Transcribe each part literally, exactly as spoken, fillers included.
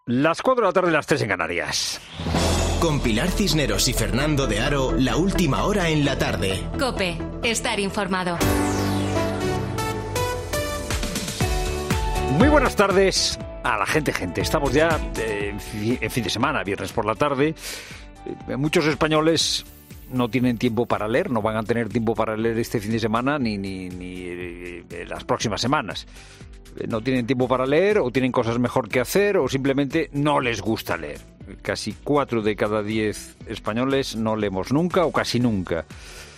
Las cuatro de la tarde, las tres en Canarias. Con Pilar Cisneros y Fernando de Aro, la última hora en la tarde. COPE, estar informado. Muy buenas tardes a la gente, gente. Estamos ya eh, en fin de semana, viernes por la tarde. Eh, muchos españoles no tienen tiempo para leer, no van a tener tiempo para leer este fin de semana ni, ni, ni eh, las próximas semanas. Eh, no tienen tiempo para leer, o tienen cosas mejor que hacer, o simplemente no les gusta leer. Casi cuatro de cada diez españoles no leemos nunca o casi nunca.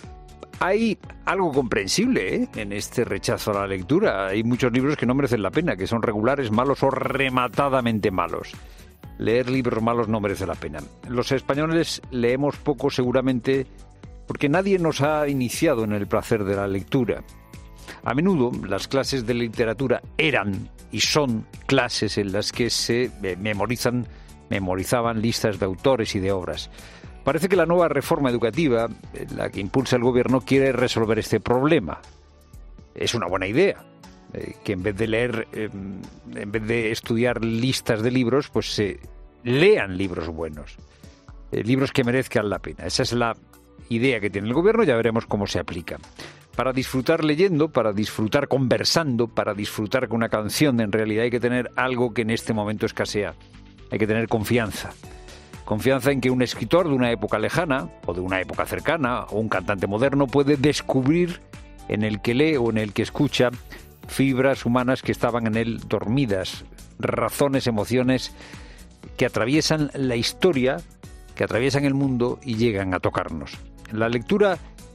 Hay algo comprensible ¿eh? en este rechazo a la lectura. Hay muchos libros que no merecen la pena, que son regulares, malos o rematadamente malos. Leer libros malos no merece la pena. Los españoles leemos poco seguramente porque nadie nos ha iniciado en el placer de la lectura. A menudo las clases de literatura eran y son clases en las que se memorizan, memorizaban listas de autores y de obras. Parece que la nueva reforma educativa, la que impulsa el gobierno, quiere resolver este problema. Es una buena idea, eh, que en vez de leer, eh, en vez de estudiar listas de libros, pues se lean libros buenos, eh, libros que merezcan la pena. Esa es la idea que tiene el gobierno, ya veremos cómo se aplica. Para disfrutar leyendo, para disfrutar conversando, para disfrutar con una canción, en realidad hay que tener algo que en este momento escasea. Hay que tener confianza. Confianza en que un escritor de una época lejana, o de una época cercana, o un cantante moderno puede descubrir en el que lee o en el que escucha fibras humanas que estaban en él dormidas, razones, emociones que atraviesan la historia, que atraviesan el mundo y llegan a tocarnos. La lectura,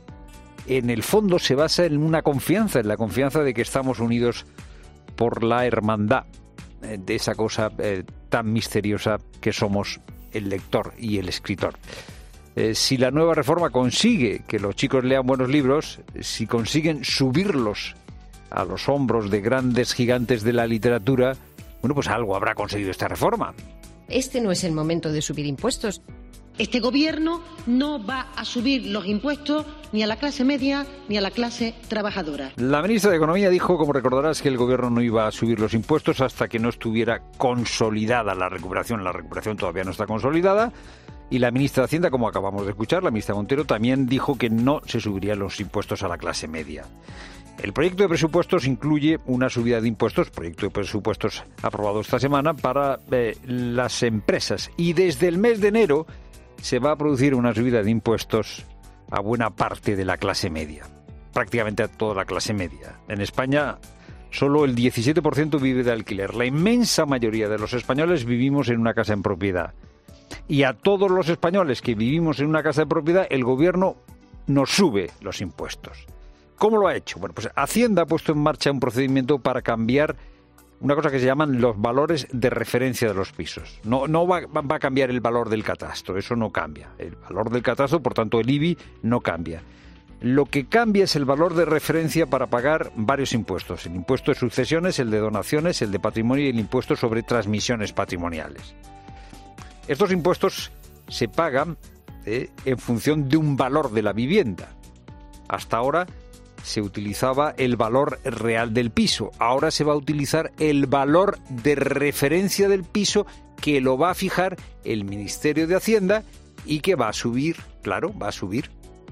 en el fondo, se basa en una confianza, en la confianza de que estamos unidos por la hermandad de esa cosa eh, tan misteriosa que somos el lector y el escritor. Eh, si la nueva reforma consigue que los chicos lean buenos libros, si consiguen subirlos a los hombros de grandes gigantes de la literatura, bueno, pues algo habrá conseguido esta reforma. Este no es el momento de subir impuestos. Este gobierno no va a subir los impuestos ni a la clase media ni a la clase trabajadora. La ministra de Economía dijo, como recordarás, que el gobierno no iba a subir los impuestos hasta que no estuviera consolidada la recuperación. La recuperación todavía no está consolidada. Y la ministra de Hacienda, como acabamos de escuchar, la ministra Montero, también dijo que no se subirían los impuestos a la clase media. El proyecto de presupuestos incluye una subida de impuestos, proyecto de presupuestos aprobado esta semana, para eh, las empresas. Y desde el mes de enero se va a producir una subida de impuestos a buena parte de la clase media, prácticamente a toda la clase media. En España, solo el diecisiete por ciento vive de alquiler. La inmensa mayoría de los españoles vivimos en una casa en propiedad. Y a todos los españoles que vivimos en una casa de propiedad, el gobierno nos sube los impuestos. ¿Cómo lo ha hecho? Bueno, pues Hacienda ha puesto en marcha un procedimiento para cambiar una cosa que se llaman los valores de referencia de los pisos. No, no va, va a cambiar el valor del catastro, eso no cambia. El valor del catastro, por tanto, el I B I no cambia. Lo que cambia es el valor de referencia para pagar varios impuestos. El impuesto de sucesiones, el de donaciones, el de patrimonio y el impuesto sobre transmisiones patrimoniales. Estos impuestos se pagan eh, en función de un valor de la vivienda. Hasta ahora se utilizaba el valor real del piso. Ahora se va a utilizar el valor de referencia del piso, que lo va a fijar el Ministerio de Hacienda y que va a subir, claro, va a subir.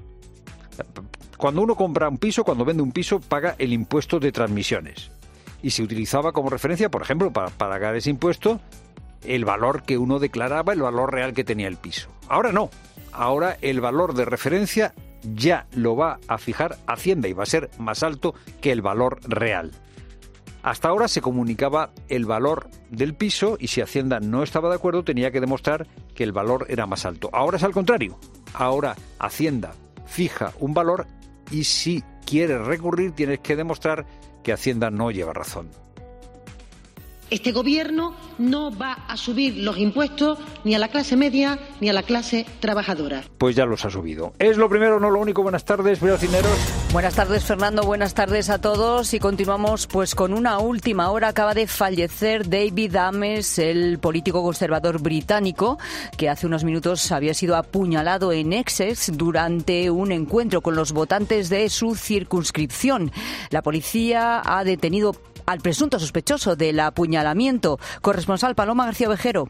Cuando uno compra un piso, cuando vende un piso, paga el impuesto de transmisiones. Y se utilizaba como referencia, por ejemplo, para pagar ese impuesto, el valor que uno declaraba, el valor real que tenía el piso. Ahora no. Ahora el valor de referencia ya lo va a fijar Hacienda y va a ser más alto que el valor real. Hasta ahora se comunicaba el valor del piso y si Hacienda no estaba de acuerdo tenía que demostrar que el valor era más alto. Ahora es al contrario. Ahora Hacienda fija un valor y si quieres recurrir tienes que demostrar que Hacienda no lleva razón. Este gobierno no va a subir los impuestos ni a la clase media ni a la clase trabajadora. Pues ya los ha subido. Es lo primero, no lo único. Buenas tardes, Pilar Cisneros. Buenas tardes, Fernando. Buenas tardes a todos. Y continuamos pues con una última hora. Acaba de fallecer David Ames, el político conservador británico, que hace unos minutos había sido apuñalado en Essex durante un encuentro con los votantes de su circunscripción. La policía ha detenido al presunto sospechoso del apuñalamiento. Corresponsal Paloma García Ovejero.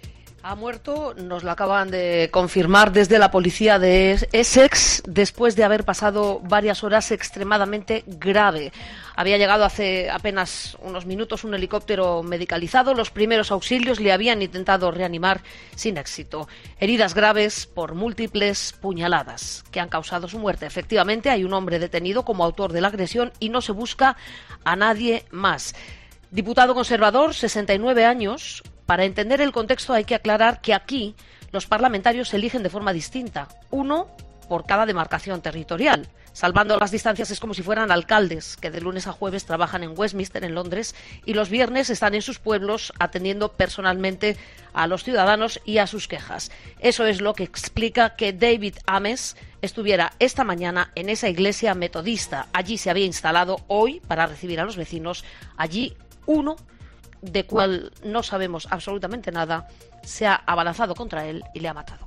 Ha muerto, nos lo acaban de confirmar desde la policía de Essex, después de haber pasado varias horas extremadamente grave. Había llegado hace apenas unos minutos un helicóptero medicalizado. Los primeros auxilios le habían intentado reanimar sin éxito. Heridas graves por múltiples puñaladas que han causado su muerte. Efectivamente, hay un hombre detenido como autor de la agresión y no se busca a nadie más. Diputado conservador, sesenta y nueve años. Para entender el contexto hay que aclarar que aquí los parlamentarios se eligen de forma distinta, uno por cada demarcación territorial. Salvando las distancias es como si fueran alcaldes que de lunes a jueves trabajan en Westminster, en Londres, y los viernes están en sus pueblos atendiendo personalmente a los ciudadanos y a sus quejas. Eso es lo que explica que David Ames estuviera esta mañana en esa iglesia metodista. Allí se había instalado hoy para recibir a los vecinos. Allí uno de cual no sabemos absolutamente nada, se ha abalanzado contra él y le ha matado.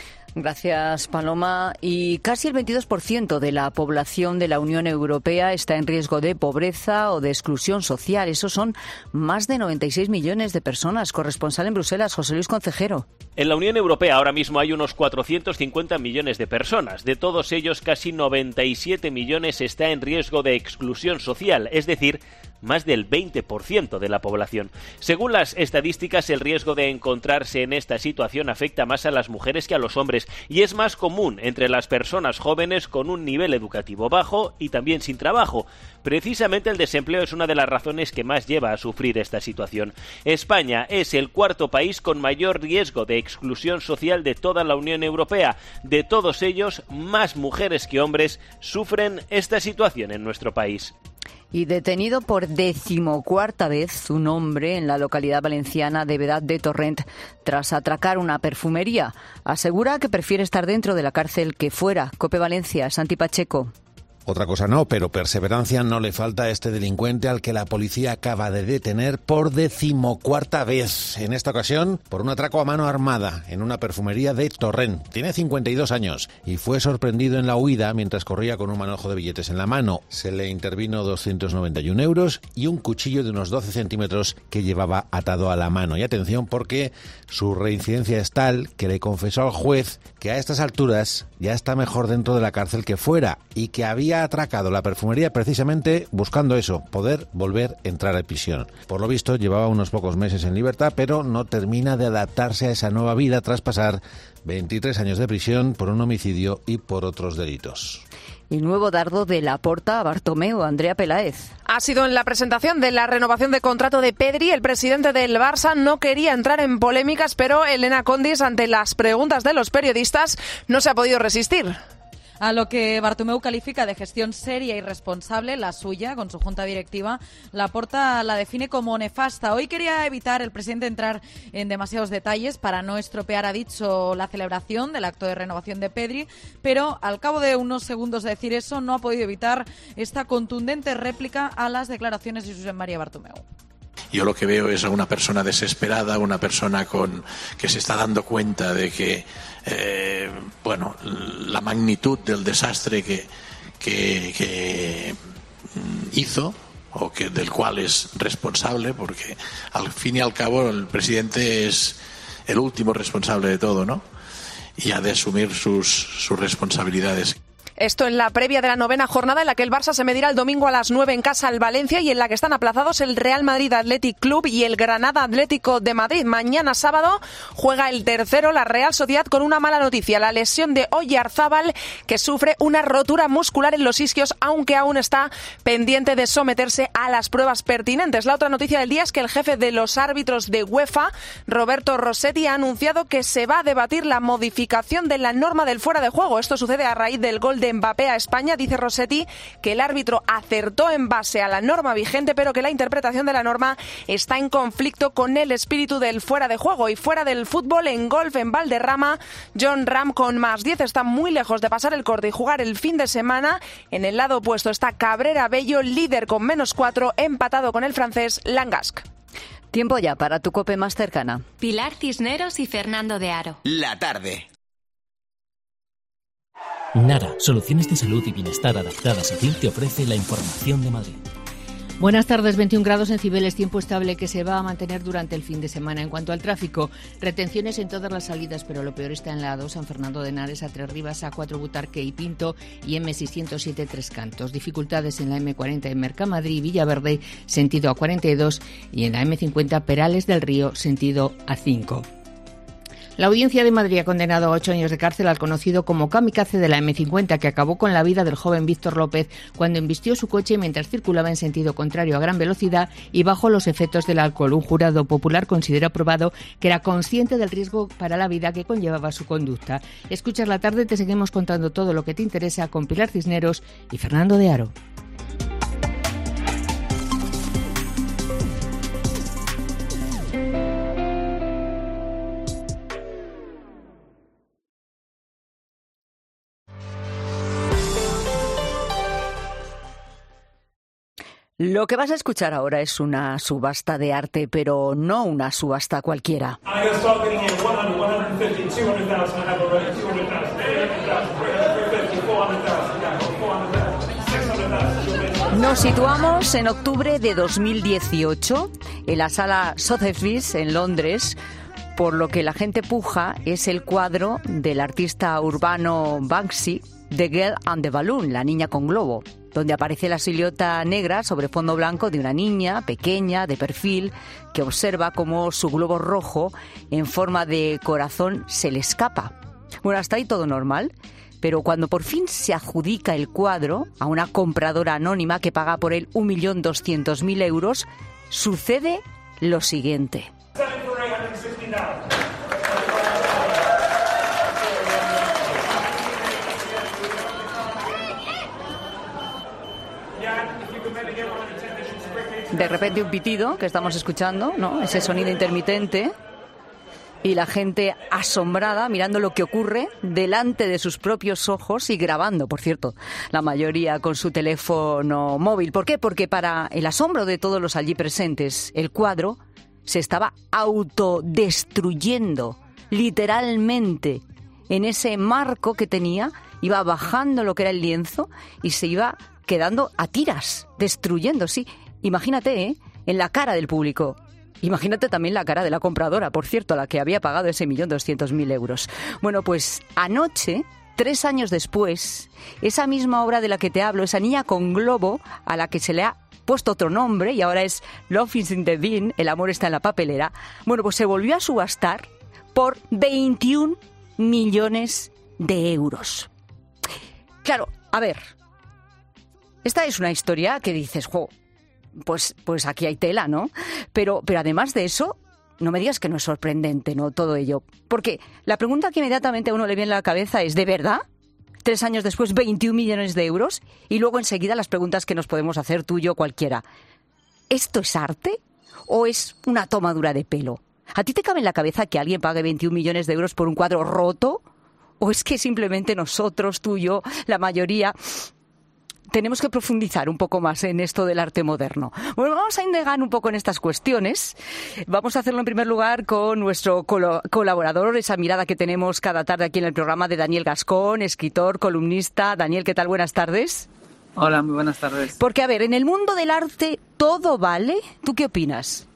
Gracias, Paloma. Y casi el veintidós por ciento de la población de la Unión Europea está en riesgo de pobreza o de exclusión social. Eso son más de noventa y seis millones de personas. Corresponsal en Bruselas, José Luis Concejero. En la Unión Europea ahora mismo hay unos cuatrocientos cincuenta millones de personas. De todos ellos, casi noventa y siete millones está en riesgo de exclusión social, es decir, más del veinte por ciento de la población. Según las estadísticas, el riesgo de encontrarse en esta situación afecta más a las mujeres que a los hombres y es más común entre las personas jóvenes con un nivel educativo bajo y también sin trabajo. Precisamente el desempleo es una de las razones que más lleva a sufrir esta situación. España es el cuarto país con mayor riesgo de exclusión social de toda la Unión Europea. De todos ellos, más mujeres que hombres sufren esta situación en nuestro país. Y detenido por decimocuarta vez un hombre en la localidad valenciana de Vedad de Torrent tras atracar una perfumería. Asegura que prefiere estar dentro de la cárcel que fuera. COPE Valencia, Santi Pacheco. Otra cosa no, pero perseverancia no le falta a este delincuente al que la policía acaba de detener por decimocuarta vez. En esta ocasión, por un atraco a mano armada en una perfumería de Torrent. Tiene cincuenta y dos años y fue sorprendido en la huida mientras corría con un manojo de billetes en la mano. Se le intervino doscientos noventa y un euros y un cuchillo de unos doce centímetros que llevaba atado a la mano. Y atención, porque su reincidencia es tal que le confesó al juez que a estas alturas ya está mejor dentro de la cárcel que fuera y que había atracado la perfumería precisamente buscando eso, poder volver a entrar a prisión. Por lo visto llevaba unos pocos meses en libertad, pero no termina de adaptarse a esa nueva vida tras pasar veintitrés años de prisión por un homicidio y por otros delitos. Y nuevo dardo de Laporta a Bartomeu, Andrea Peláez. Ha sido en la presentación de la renovación de contrato de Pedri. El presidente del Barça no quería entrar en polémicas, pero Elena Condis, ante las preguntas de los periodistas, no se ha podido resistir. A lo que Bartomeu califica de gestión seria y responsable, la suya, con su junta directiva, Laporta la define como nefasta. Hoy quería evitar el presidente entrar en demasiados detalles para no estropear, ha dicho, la celebración del acto de renovación de Pedri, pero al cabo de unos segundos de decir eso no ha podido evitar esta contundente réplica a las declaraciones de Josep María Bartomeu. Yo lo que veo es a una persona desesperada, una persona con que se está dando cuenta de que eh, bueno, la magnitud del desastre que, que, que hizo o que del cual es responsable, porque al fin y al cabo el presidente es el último responsable de todo, ¿no? Y ha de asumir sus, sus responsabilidades. Esto en la previa de la novena jornada en la que el Barça se medirá el domingo a las nueve en casa al Valencia y en la que están aplazados el Real Madrid Athletic Club y el Granada Atlético de Madrid. Mañana sábado juega el tercero, la Real Sociedad, con una mala noticia, la lesión de Oyarzábal, que sufre una rotura muscular en los isquios, aunque aún está pendiente de someterse a las pruebas pertinentes. La otra noticia del día es que el jefe de los árbitros de UEFA, Roberto Rossetti, ha anunciado que se va a debatir la modificación de la norma del fuera de juego. Esto sucede a raíz del gol de Mbappé a España. Dice Rossetti que el árbitro acertó en base a la norma vigente, pero que la interpretación de la norma está en conflicto con el espíritu del fuera de juego. Y fuera del fútbol, en golf en Valderrama, John Ram con más diez está muy lejos de pasar el corte y jugar el fin de semana. En el lado opuesto está Cabrera Bello, líder con menos cuatro, empatado con el francés Langasque. Tiempo ya para tu COPE más cercana. Pilar Cisneros y Fernando de Aro. La tarde. Nara, soluciones de salud y bienestar adaptadas a ti, te ofrece la información de Madrid. Buenas tardes. veintiún grados en Cibeles, tiempo estable que se va a mantener durante el fin de semana. En cuanto al tráfico, retenciones en todas las salidas, pero lo peor está en la A dos, San Fernando de Henares, A tres Rivas, A cuatro Butarque y Pinto y eme seiscientos siete Tres Cantos. Dificultades en la eme cuarenta en Mercamadrid y Villaverde, sentido A cuarenta y dos, y en la eme cincuenta Perales del Río, sentido A cinco. La Audiencia de Madrid ha condenado a ocho años de cárcel al conocido como kamikaze de la eme cincuenta, que acabó con la vida del joven Víctor López cuando embistió su coche mientras circulaba en sentido contrario a gran velocidad y bajo los efectos del alcohol. Un jurado popular consideró probado que era consciente del riesgo para la vida que conllevaba su conducta. Escuchas la tarde, te seguimos contando todo lo que te interesa con Pilar Cisneros y Fernando de Aro. Lo que vas a escuchar ahora es una subasta de arte, pero no una subasta cualquiera. Nos situamos en octubre de dos mil dieciocho en la sala Sotheby's en Londres. Por lo que la gente puja es el cuadro del artista urbano Banksy, The Girl and the Balloon, la niña con globo, donde aparece la silueta negra sobre fondo blanco de una niña pequeña, de perfil, que observa cómo su globo rojo, en forma de corazón, se le escapa. Bueno, hasta ahí todo normal, pero cuando por fin se adjudica el cuadro a una compradora anónima que paga por él un millón doscientos mil euros, sucede lo siguiente. De repente un pitido que estamos escuchando, ¿no? Ese sonido intermitente y la gente asombrada mirando lo que ocurre delante de sus propios ojos y grabando, por cierto, la mayoría con su teléfono móvil. ¿Por qué? Porque para el asombro de todos los allí presentes, el cuadro se estaba autodestruyendo, literalmente. En ese marco que tenía, iba bajando lo que era el lienzo y se iba quedando a tiras, destruyendo, sí. Imagínate, ¿eh? En la cara del público. Imagínate también la cara de la compradora, por cierto, a la que había pagado ese millón doscientos mil euros. Bueno, pues anoche, tres años después, esa misma obra de la que te hablo, esa niña con globo, a la que se le ha puesto otro nombre y ahora es Love is in the Bin, el amor está en la papelera, bueno, pues se volvió a subastar por veintiún millones de euros. Claro, a ver, esta es una historia que dices, jo, pues, pues aquí hay tela, ¿no? Pero, pero además de eso, no me digas que no es sorprendente, ¿no? Todo ello. Porque la pregunta que inmediatamente a uno le viene a la cabeza es, ¿de verdad? Tres años después, veintiún millones de euros. Y luego enseguida las preguntas que nos podemos hacer tú, yo, cualquiera. ¿Esto es arte o es una tomadura de pelo? ¿A ti te cabe en la cabeza que alguien pague veintiún millones de euros por un cuadro roto? ¿O es que simplemente nosotros, tú y yo, la mayoría, tenemos que profundizar un poco más en esto del arte moderno? Bueno, vamos a indagar un poco en estas cuestiones. Vamos a hacerlo en primer lugar con nuestro colo- colaborador, esa mirada que tenemos cada tarde aquí en el programa de Daniel Gascón, escritor, columnista. Daniel, ¿qué tal? Buenas tardes. Hola, muy buenas tardes. Porque, a ver, en el mundo del arte, ¿todo vale? ¿Tú qué opinas?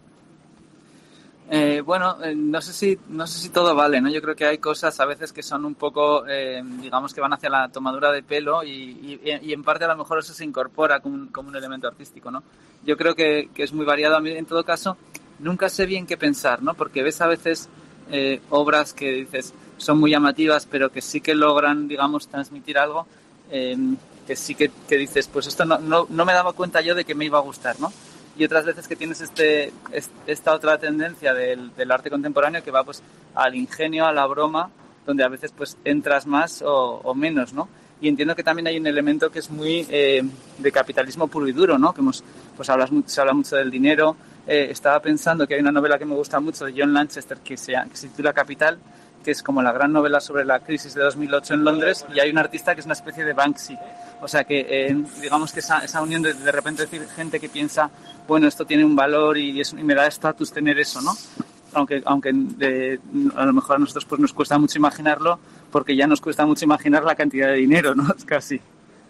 Eh, bueno, eh, no sé si no sé si todo vale, ¿no? Yo creo que hay cosas a veces que son un poco, eh, digamos, que van hacia la tomadura de pelo y, y, y en parte a lo mejor eso se incorpora como un, como un elemento artístico, ¿no? Yo creo que, que es muy variado. A mí, en todo caso, nunca sé bien qué pensar, ¿no? Porque ves a veces eh, obras que dices son muy llamativas, pero que sí que logran, digamos, transmitir algo, eh, que sí que, que dices, pues esto no, no, no me daba cuenta yo de que me iba a gustar, ¿no? Y otras veces que tienes este, esta otra tendencia del, del arte contemporáneo que va pues al ingenio, a la broma, donde a veces pues entras más o, o menos, ¿no? Y entiendo que también hay un elemento que es muy eh, de capitalismo puro y duro, ¿no? Que hemos, pues hablas, se habla mucho del dinero. Eh, estaba pensando que hay una novela que me gusta mucho de John Lanchester que se, que se titula Capital, que es como la gran novela sobre la crisis de dos mil ocho en Londres, y hay un artista que es una especie de Banksy. O sea que, eh, digamos que esa, esa unión de de repente decir gente que piensa, bueno, esto tiene un valor y, es, y me da estatus tener eso, ¿no? Aunque, aunque de, a lo mejor a nosotros pues nos cuesta mucho imaginarlo, porque ya nos cuesta mucho imaginar la cantidad de dinero, ¿no? Es casi.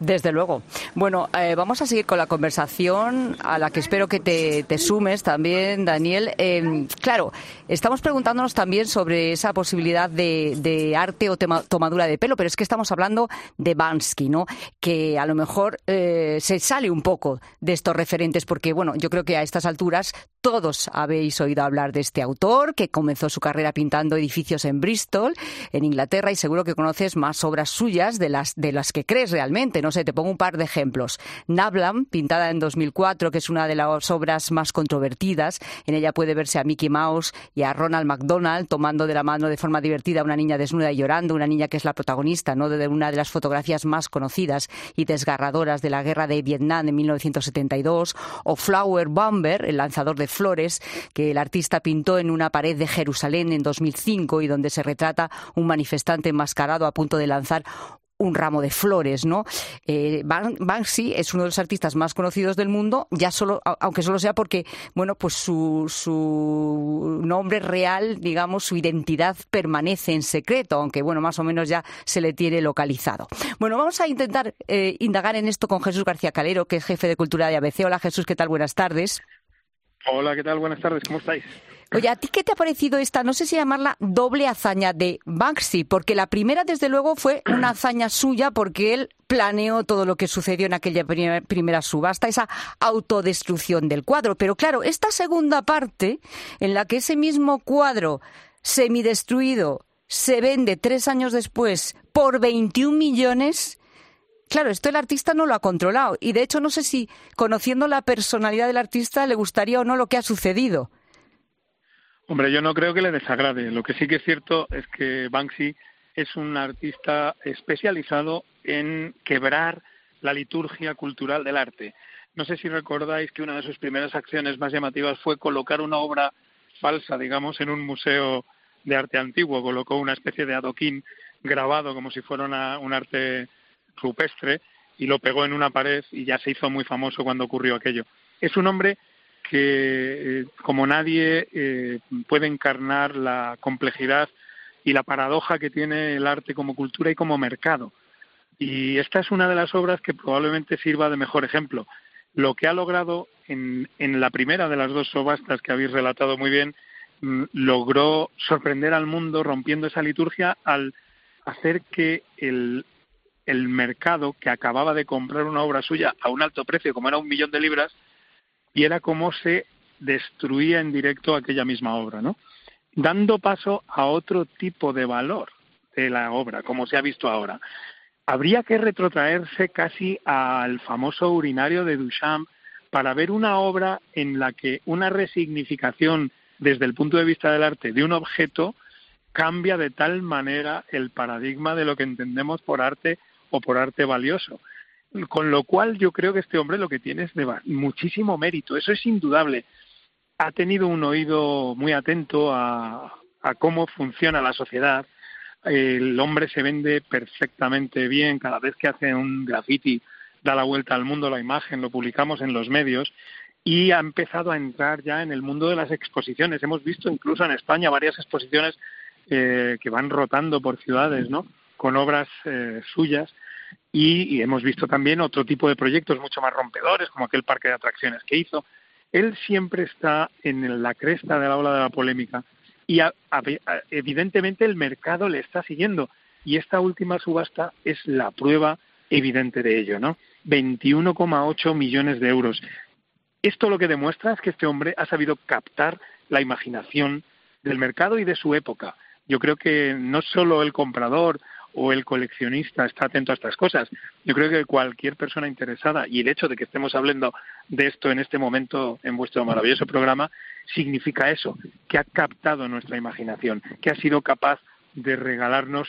Desde luego. Bueno, eh, vamos a seguir con la conversación a la que espero que te, te sumes también, Daniel. Eh, claro, estamos preguntándonos también sobre esa posibilidad de, de arte o tema, tomadura de pelo, pero es que estamos hablando de Banksy, ¿no? Que a lo mejor eh, se sale un poco de estos referentes porque, bueno, yo creo que a estas alturas todos habéis oído hablar de este autor que comenzó su carrera pintando edificios en Bristol, en Inglaterra, y seguro que conoces más obras suyas de las, de las que crees realmente, ¿no? No sé, te pongo un par de ejemplos. Nablam, pintada en dos mil cuatro, que es una de las obras más controvertidas. En ella puede verse a Mickey Mouse y a Ronald McDonald tomando de la mano de forma divertida a una niña desnuda y llorando, una niña que es la protagonista, ¿no?, de una de las fotografías más conocidas y desgarradoras de la guerra de Vietnam en mil novecientos setenta y dos. O Flower Bomber, el lanzador de flores, que el artista pintó en una pared de Jerusalén en dos mil cinco y donde se retrata un manifestante enmascarado a punto de lanzar un ramo de flores, ¿no? Eh, Banksy es uno de los artistas más conocidos del mundo, ya solo, aunque solo sea porque, bueno, pues su, su nombre real, digamos, su identidad permanece en secreto, aunque, bueno, más o menos ya se le tiene localizado. Bueno, vamos a intentar eh, indagar en esto con Jesús García Calero, que es jefe de Cultura de A B C. Hola, Jesús, ¿qué tal? Buenas tardes. Hola, ¿qué tal? Buenas tardes, ¿cómo estáis? Oye, ¿a ti qué te ha parecido esta, no sé si llamarla doble hazaña de Banksy? Porque la primera, desde luego, fue una hazaña suya porque él planeó todo lo que sucedió en aquella primera subasta, esa autodestrucción del cuadro. Pero claro, esta segunda parte, en la que ese mismo cuadro semidestruido se vende tres años después por veintiún millones... Claro, esto el artista no lo ha controlado. Y de hecho no sé si, conociendo la personalidad del artista, le gustaría o no lo que ha sucedido. Hombre, yo no creo que le desagrade. Lo que sí que es cierto es que Banksy es un artista especializado en quebrar la liturgia cultural del arte. No sé si recordáis que una de sus primeras acciones más llamativas fue colocar una obra falsa, digamos, en un museo de arte antiguo. Colocó una especie de adoquín grabado como si fuera una, un arte rupestre y lo pegó en una pared y ya se hizo muy famoso cuando ocurrió aquello. Es un hombre que, eh, como nadie, eh, puede encarnar la complejidad y la paradoja que tiene el arte como cultura y como mercado. Y esta es una de las obras que probablemente sirva de mejor ejemplo. Lo que ha logrado en, en la primera de las dos subastas que habéis relatado muy bien, mm, logró sorprender al mundo rompiendo esa liturgia al hacer que el el mercado, que acababa de comprar una obra suya a un alto precio, como era un millón de libras, viera cómo se destruía en directo aquella misma obra, ¿no? Dando paso a otro tipo de valor de la obra, como se ha visto ahora. Habría que retrotraerse casi al famoso urinario de Duchamp para ver una obra en la que una resignificación desde el punto de vista del arte de un objeto cambia de tal manera el paradigma de lo que entendemos por arte o por arte valioso. Con lo cual yo creo que este hombre lo que tiene es de muchísimo mérito, eso es indudable. Ha tenido un oído muy atento a, a cómo funciona la sociedad. El hombre se vende perfectamente bien, cada vez que hace un graffiti da la vuelta al mundo la imagen, lo publicamos en los medios y ha empezado a entrar ya en el mundo de las exposiciones. Hemos visto incluso en España varias exposiciones eh, que van rotando por ciudades, ¿no?, con obras eh, suyas, y, y hemos visto también otro tipo de proyectos mucho más rompedores, como aquel parque de atracciones que hizo. Él siempre está en la cresta de la ola de la polémica y a, a, evidentemente el mercado le está siguiendo, y esta última subasta es la prueba evidente de ello, ¿no? veintiuno coma ocho millones de euros. Esto lo que demuestra es que este hombre ha sabido captar la imaginación del mercado y de su época. Yo creo que no solo el comprador o el coleccionista está atento a estas cosas. Yo creo que cualquier persona interesada, y el hecho de que estemos hablando de esto en este momento en vuestro maravilloso programa, significa eso, que ha captado nuestra imaginación, que ha sido capaz de regalarnos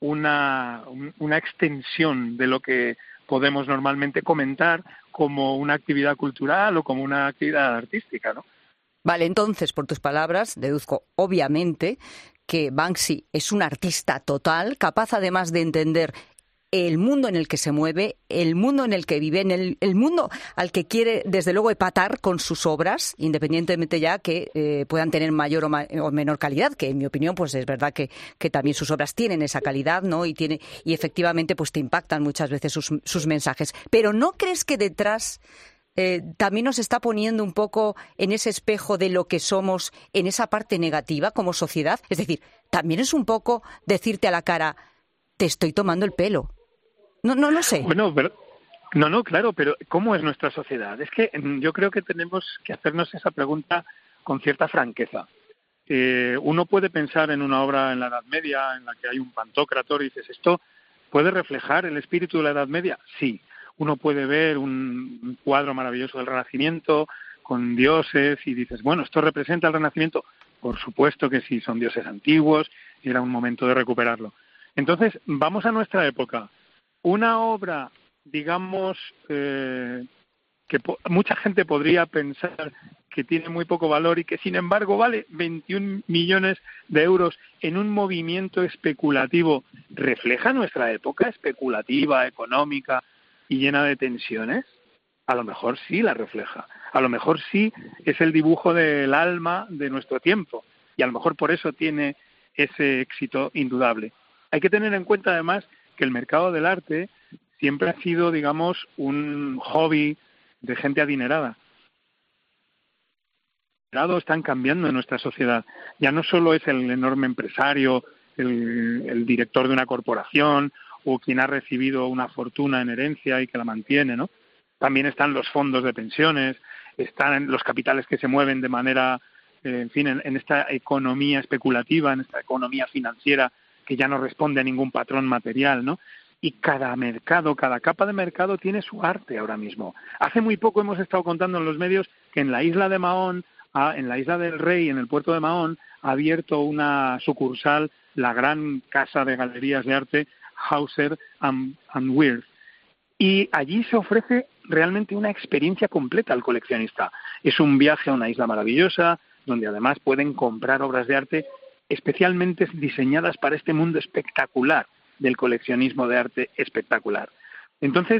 una, una extensión de lo que podemos normalmente comentar como una actividad cultural o como una actividad artística, ¿no? Vale, entonces, por tus palabras, deduzco obviamente que Banksy es un artista total, capaz además de entender el mundo en el que se mueve, el mundo en el que vive, en el, el mundo al que quiere, desde luego, epatar con sus obras, independientemente ya que eh, puedan tener mayor o, ma o menor calidad, que en mi opinión pues es verdad que, que también sus obras tienen esa calidad, ¿no? Y, tiene, y efectivamente pues te impactan muchas veces sus, sus mensajes. Pero ¿no crees que detrás eh, también nos está poniendo un poco en ese espejo de lo que somos, en esa parte negativa como sociedad? Es decir, también es un poco decirte a la cara, te estoy tomando el pelo. No, no, no sé. Bueno, pero, no, no, claro, pero ¿cómo es nuestra sociedad? Es que yo creo que tenemos que hacernos esa pregunta con cierta franqueza. Eh, uno puede pensar en una obra en la Edad Media en la que hay un Pantocrátor y dices, ¿esto puede reflejar el espíritu de la Edad Media? Sí. Uno puede ver un, un cuadro maravilloso del Renacimiento con dioses y dices, bueno, ¿esto representa el Renacimiento? Por supuesto que sí, son dioses antiguos y era un momento de recuperarlo. Entonces, vamos a nuestra época. Una obra, digamos, eh, que po mucha gente podría pensar que tiene muy poco valor y que, sin embargo, vale veintiún millones de euros en un movimiento especulativo, ¿refleja nuestra época especulativa, económica y llena de tensiones? A lo mejor sí la refleja. A lo mejor sí es el dibujo del alma de nuestro tiempo y a lo mejor por eso tiene ese éxito indudable. Hay que tener en cuenta, además, que el mercado del arte siempre ha sido, digamos, un hobby de gente adinerada. Están cambiando en nuestra sociedad. Ya no solo es el enorme empresario, el, el director de una corporación o quien ha recibido una fortuna en herencia y que la mantiene, ¿no? También están los fondos de pensiones, están los capitales que se mueven de manera, eh, en fin, en, en esta economía especulativa, en esta economía financiera que ya no responde a ningún patrón material, ¿no? Y cada mercado, cada capa de mercado tiene su arte ahora mismo. Hace muy poco hemos estado contando en los medios que en la isla de Mahón, en la isla del Rey, en el puerto de Mahón, ha abierto una sucursal, la gran casa de galerías de arte Hauser and, and Wirth. Y allí se ofrece realmente una experiencia completa al coleccionista. Es un viaje a una isla maravillosa, donde además pueden comprar obras de arte especialmente diseñadas para este mundo espectacular del coleccionismo de arte espectacular. Entonces,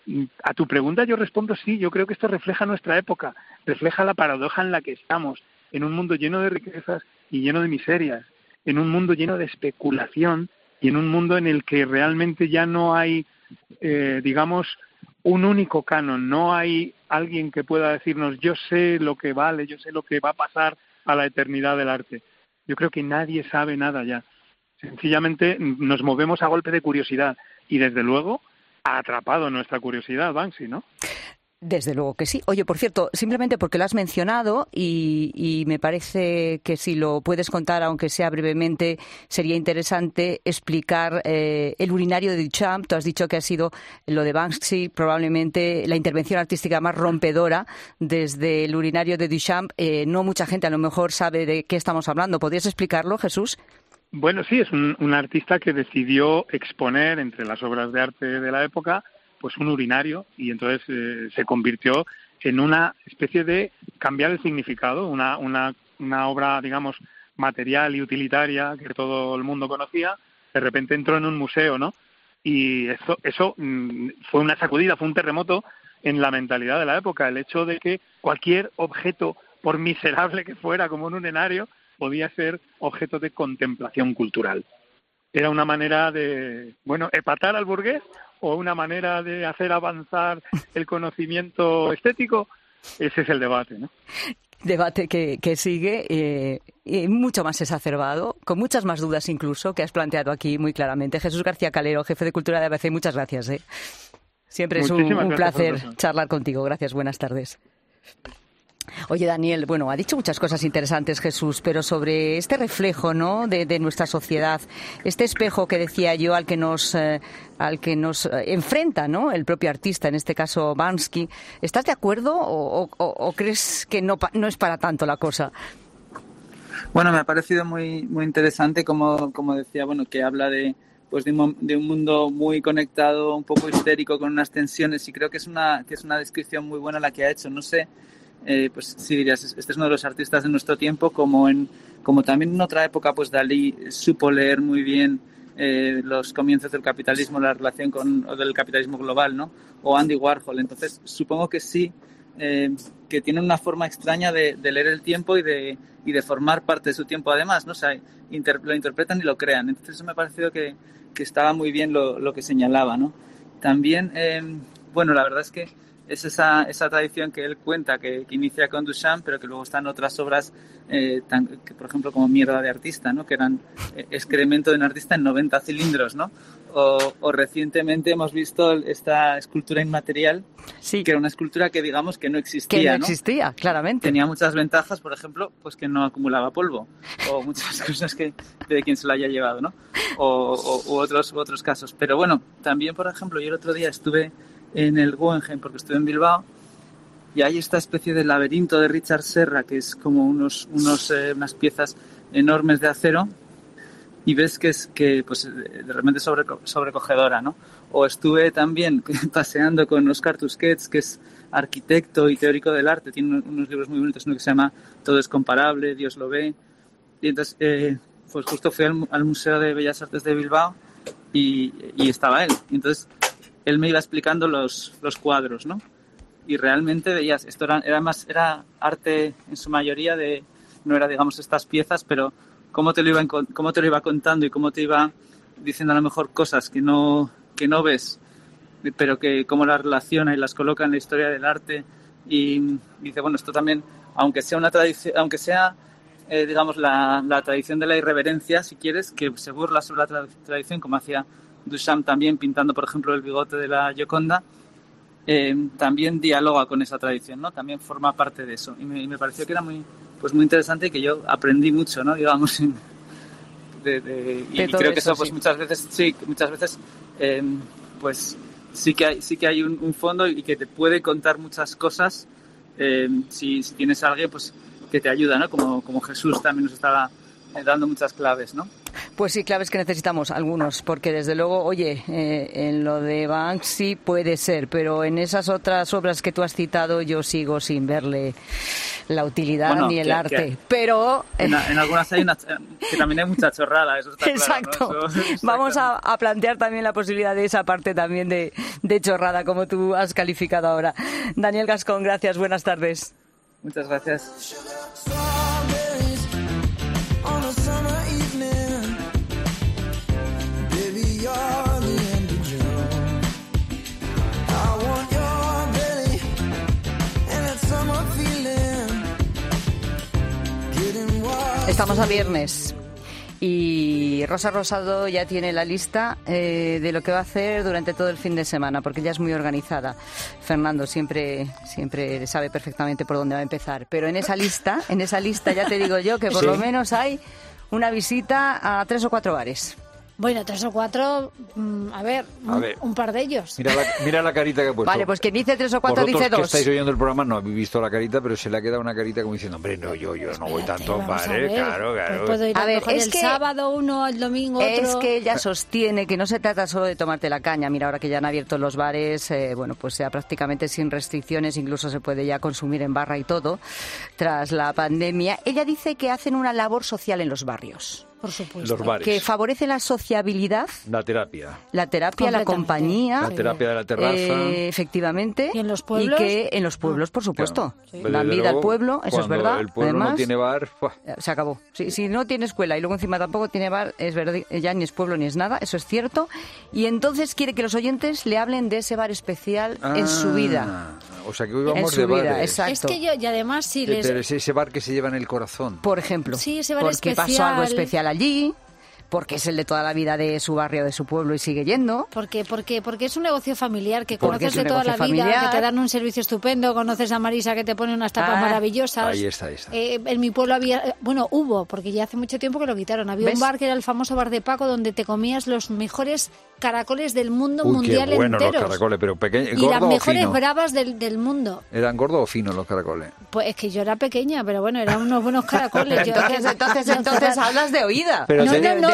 a tu pregunta yo respondo sí, yo creo que esto refleja nuestra época, refleja la paradoja en la que estamos, en un mundo lleno de riquezas y lleno de miserias, en un mundo lleno de especulación y en un mundo en el que realmente ya no hay, eh, digamos, un único canon, no hay alguien que pueda decirnos yo sé lo que vale, yo sé lo que va a pasar a la eternidad del arte. Yo creo que nadie sabe nada ya. Sencillamente nos movemos a golpe de curiosidad y, desde luego, ha atrapado nuestra curiosidad Banksy, ¿no? Desde luego que sí. Oye, por cierto, simplemente porque lo has mencionado y, y me parece que si lo puedes contar, aunque sea brevemente, sería interesante explicar eh, el urinario de Duchamp. Tú has dicho que ha sido lo de Banksy probablemente la intervención artística más rompedora desde el urinario de Duchamp. Eh, no mucha gente a lo mejor sabe de qué estamos hablando. ¿Podrías explicarlo, Jesús? Bueno, sí, es un, un artista que decidió exponer entre las obras de arte de la época pues un urinario y entonces eh, se convirtió en una especie de cambiar el significado, una, una, una obra, digamos, material y utilitaria que todo el mundo conocía, de repente entró en un museo, ¿no? Y eso, eso mm, fue una sacudida, fue un terremoto en la mentalidad de la época, el hecho de que cualquier objeto, por miserable que fuera, como un urinario, podía ser objeto de contemplación cultural. Era una manera de, bueno, epatar al burgués o una manera de hacer avanzar el conocimiento estético. Ese es el debate, ¿no? Debate que, que sigue eh, y mucho más exacerbado, con muchas más dudas incluso, que has planteado aquí muy claramente. Jesús García Calero, jefe de Cultura de A B C, muchas gracias. ¿eh? Siempre es un, un placer charlar contigo. Gracias, buenas tardes. Oye, Daniel, bueno, ha dicho muchas cosas interesantes Jesús, pero sobre este reflejo, ¿no?, de, de nuestra sociedad, este espejo que decía yo al que nos eh, al que nos eh, enfrenta, ¿no?, el propio artista, en este caso Banksy. ¿Estás de acuerdo o, o, o crees que no, no es para tanto la cosa? Bueno, me ha parecido muy muy interesante, como, como decía, bueno, que habla de pues de un, de un mundo muy conectado, un poco histérico, con unas tensiones, y creo que es una que es una descripción muy buena la que ha hecho. No sé, Eh, pues sí dirías, este es uno de los artistas de nuestro tiempo, como en como también en otra época pues Dalí supo leer muy bien eh, los comienzos del capitalismo, la relación con o del capitalismo global, ¿no? O Andy Warhol. Entonces, supongo que sí, eh, que tienen una forma extraña de, de leer el tiempo y de, y de formar parte de su tiempo además, ¿no? O sea, inter, lo interpretan y lo crean. Entonces, eso me ha parecido que, que estaba muy bien lo, lo que señalaba, ¿no? También, eh, bueno, la verdad es que es esa, esa tradición que él cuenta, que, que inicia con Duchamp, pero que luego están otras obras, eh, tan, que, por ejemplo, como Mierda de artista, ¿no? Que eran eh, excremento de un artista en noventa cilindros, ¿no? O, o recientemente hemos visto esta escultura inmaterial, sí. que era una escultura que digamos que no existía, Que no, ¿no? existía, claramente. Tenía muchas ventajas, por ejemplo, pues que no acumulaba polvo, o muchas cosas que de quien se la haya llevado, ¿no? O, o u otros, u otros casos. Pero bueno, también, por ejemplo, yo el otro día estuve en el Guggenheim, porque estuve en Bilbao, y hay esta especie de laberinto de Richard Serra, que es como unos, unos, eh, unas piezas enormes de acero, y ves que es que pues de repente sobre, sobrecogedora, ¿no? O estuve también paseando con Oscar Tusquets, que es arquitecto y teórico del arte, tiene unos libros muy bonitos, uno que se llama Todo es comparable, Dios lo ve, y entonces eh, pues justo fui al, al Museo de Bellas Artes de Bilbao y, y estaba él, y entonces él me iba explicando los, los cuadros, ¿no? Y realmente veías, esto era, era más, era arte en su mayoría de, no era, digamos, estas piezas, pero cómo te lo iba, cómo te lo iba contando y cómo te iba diciendo a lo mejor cosas que no, que no ves, pero que cómo las relaciona y las coloca en la historia del arte. Y, y dice, bueno, esto también, aunque sea una tradición, aunque sea, eh, digamos, la, la tradición de la irreverencia, si quieres, que se burla sobre la tra- tradición, como hacía Duchamp también, pintando, por ejemplo, el bigote de la Gioconda, eh, también dialoga con esa tradición, ¿no? También forma parte de eso. Y me, y me pareció que era muy, pues muy interesante y que yo aprendí mucho, ¿no? Digamos, de, de, y de creo que eso, eso, pues sí. muchas veces, sí, muchas veces, eh, pues sí que hay, sí que hay un, un fondo y que te puede contar muchas cosas eh, si, si tienes a alguien, pues que te ayuda, ¿no? Como, como Jesús también nos estaba dando muchas claves, ¿no? Pues sí, claves que necesitamos algunos, porque desde luego, oye, eh, en lo de Banksy puede ser, pero en esas otras obras que tú has citado yo sigo sin verle la utilidad Bueno, ni el que, arte, que, pero... En, en algunas hay una, que también hay mucha chorrada, eso está Exacto. claro, ¿no? Eso, exacto. Vamos a, a plantear también la posibilidad de esa parte también de, de chorrada, como tú has calificado ahora. Daniel Gascón, gracias, buenas tardes. Muchas gracias. Estamos a viernes y Rosa Rosado ya tiene la lista eh, de lo que va a hacer durante todo el fin de semana, porque ya es muy organizada. Fernando siempre siempre sabe perfectamente por dónde va a empezar, pero en esa lista, en esa lista ya te digo yo que por sí. lo menos hay una visita a tres o cuatro bares. Bueno, tres o cuatro, mmm, a, ver, A un, ver. un par de ellos. Mira la, mira la carita que ha puesto. Vale, pues quien dice tres o cuatro Vosotros dice que dos. estáis oyendo el programa no habéis visto la carita, pero se le ha quedado una carita como diciendo, hombre, no, yo, yo no voy tanto, Vamos a vale, ver, claro, pues claro. puedo ir A a, ver, lo mejor es el que- sábado uno, el domingo otro. Es que ella sostiene que no se trata solo de tomarte la caña. Mira, ahora que ya han abierto los bares, eh, bueno, pues ya prácticamente sin restricciones, incluso se puede ya consumir en barra y todo, tras la pandemia. Ella dice que hacen una labor social en los barrios. Por supuesto. Los bares. Que favorece la sociabilidad, La terapia. la terapia, la Completamente. compañía. La terapia de la terraza. Eh, efectivamente. ¿Y en los pueblos? Y que en los pueblos, por supuesto. Claro. Dan Desde vida al luego, pueblo, eso es cuando verdad. el pueblo Además, no tiene bar, ¡fua! eh, se acabó. Si, si no tiene escuela y luego encima tampoco tiene bar, es verdad, ya ni es pueblo ni es nada, eso es cierto. Y entonces quiere que los oyentes le hablen de ese bar especial en su vida. Ah, O sea que hoy En vamos su de vida, bares. exacto. Es que yo, y además, sí, les... Pero es ese bar que se lleva en el corazón. Por ejemplo. Sí, ese bar porque pasó especial. algo especial allí, porque es el de toda la vida de su barrio, de su pueblo y sigue yendo. Porque, porque, porque es un negocio familiar que Porque conoces es un de toda la negocio vida, familiar. que te dan un servicio estupendo, conoces a Marisa que te pone unas tapas Ah, maravillosas. Ahí está, ahí está. Eh, en mi pueblo había, eh, bueno, hubo, porque ya hace mucho tiempo que lo quitaron, había ¿Ves? un bar que era el famoso bar de Paco donde te comías los mejores caracoles del mundo Uy, mundial qué bueno enteros. los caracoles, pero pequeños, y las gordos o mejores finos. bravas del, del mundo. ¿Eran gordos o finos los caracoles? Pues es que yo era pequeña, pero bueno, eran unos buenos caracoles. Yo- Entonces, entonces, entonces hablas de oída. Pero No, te- no, no, te-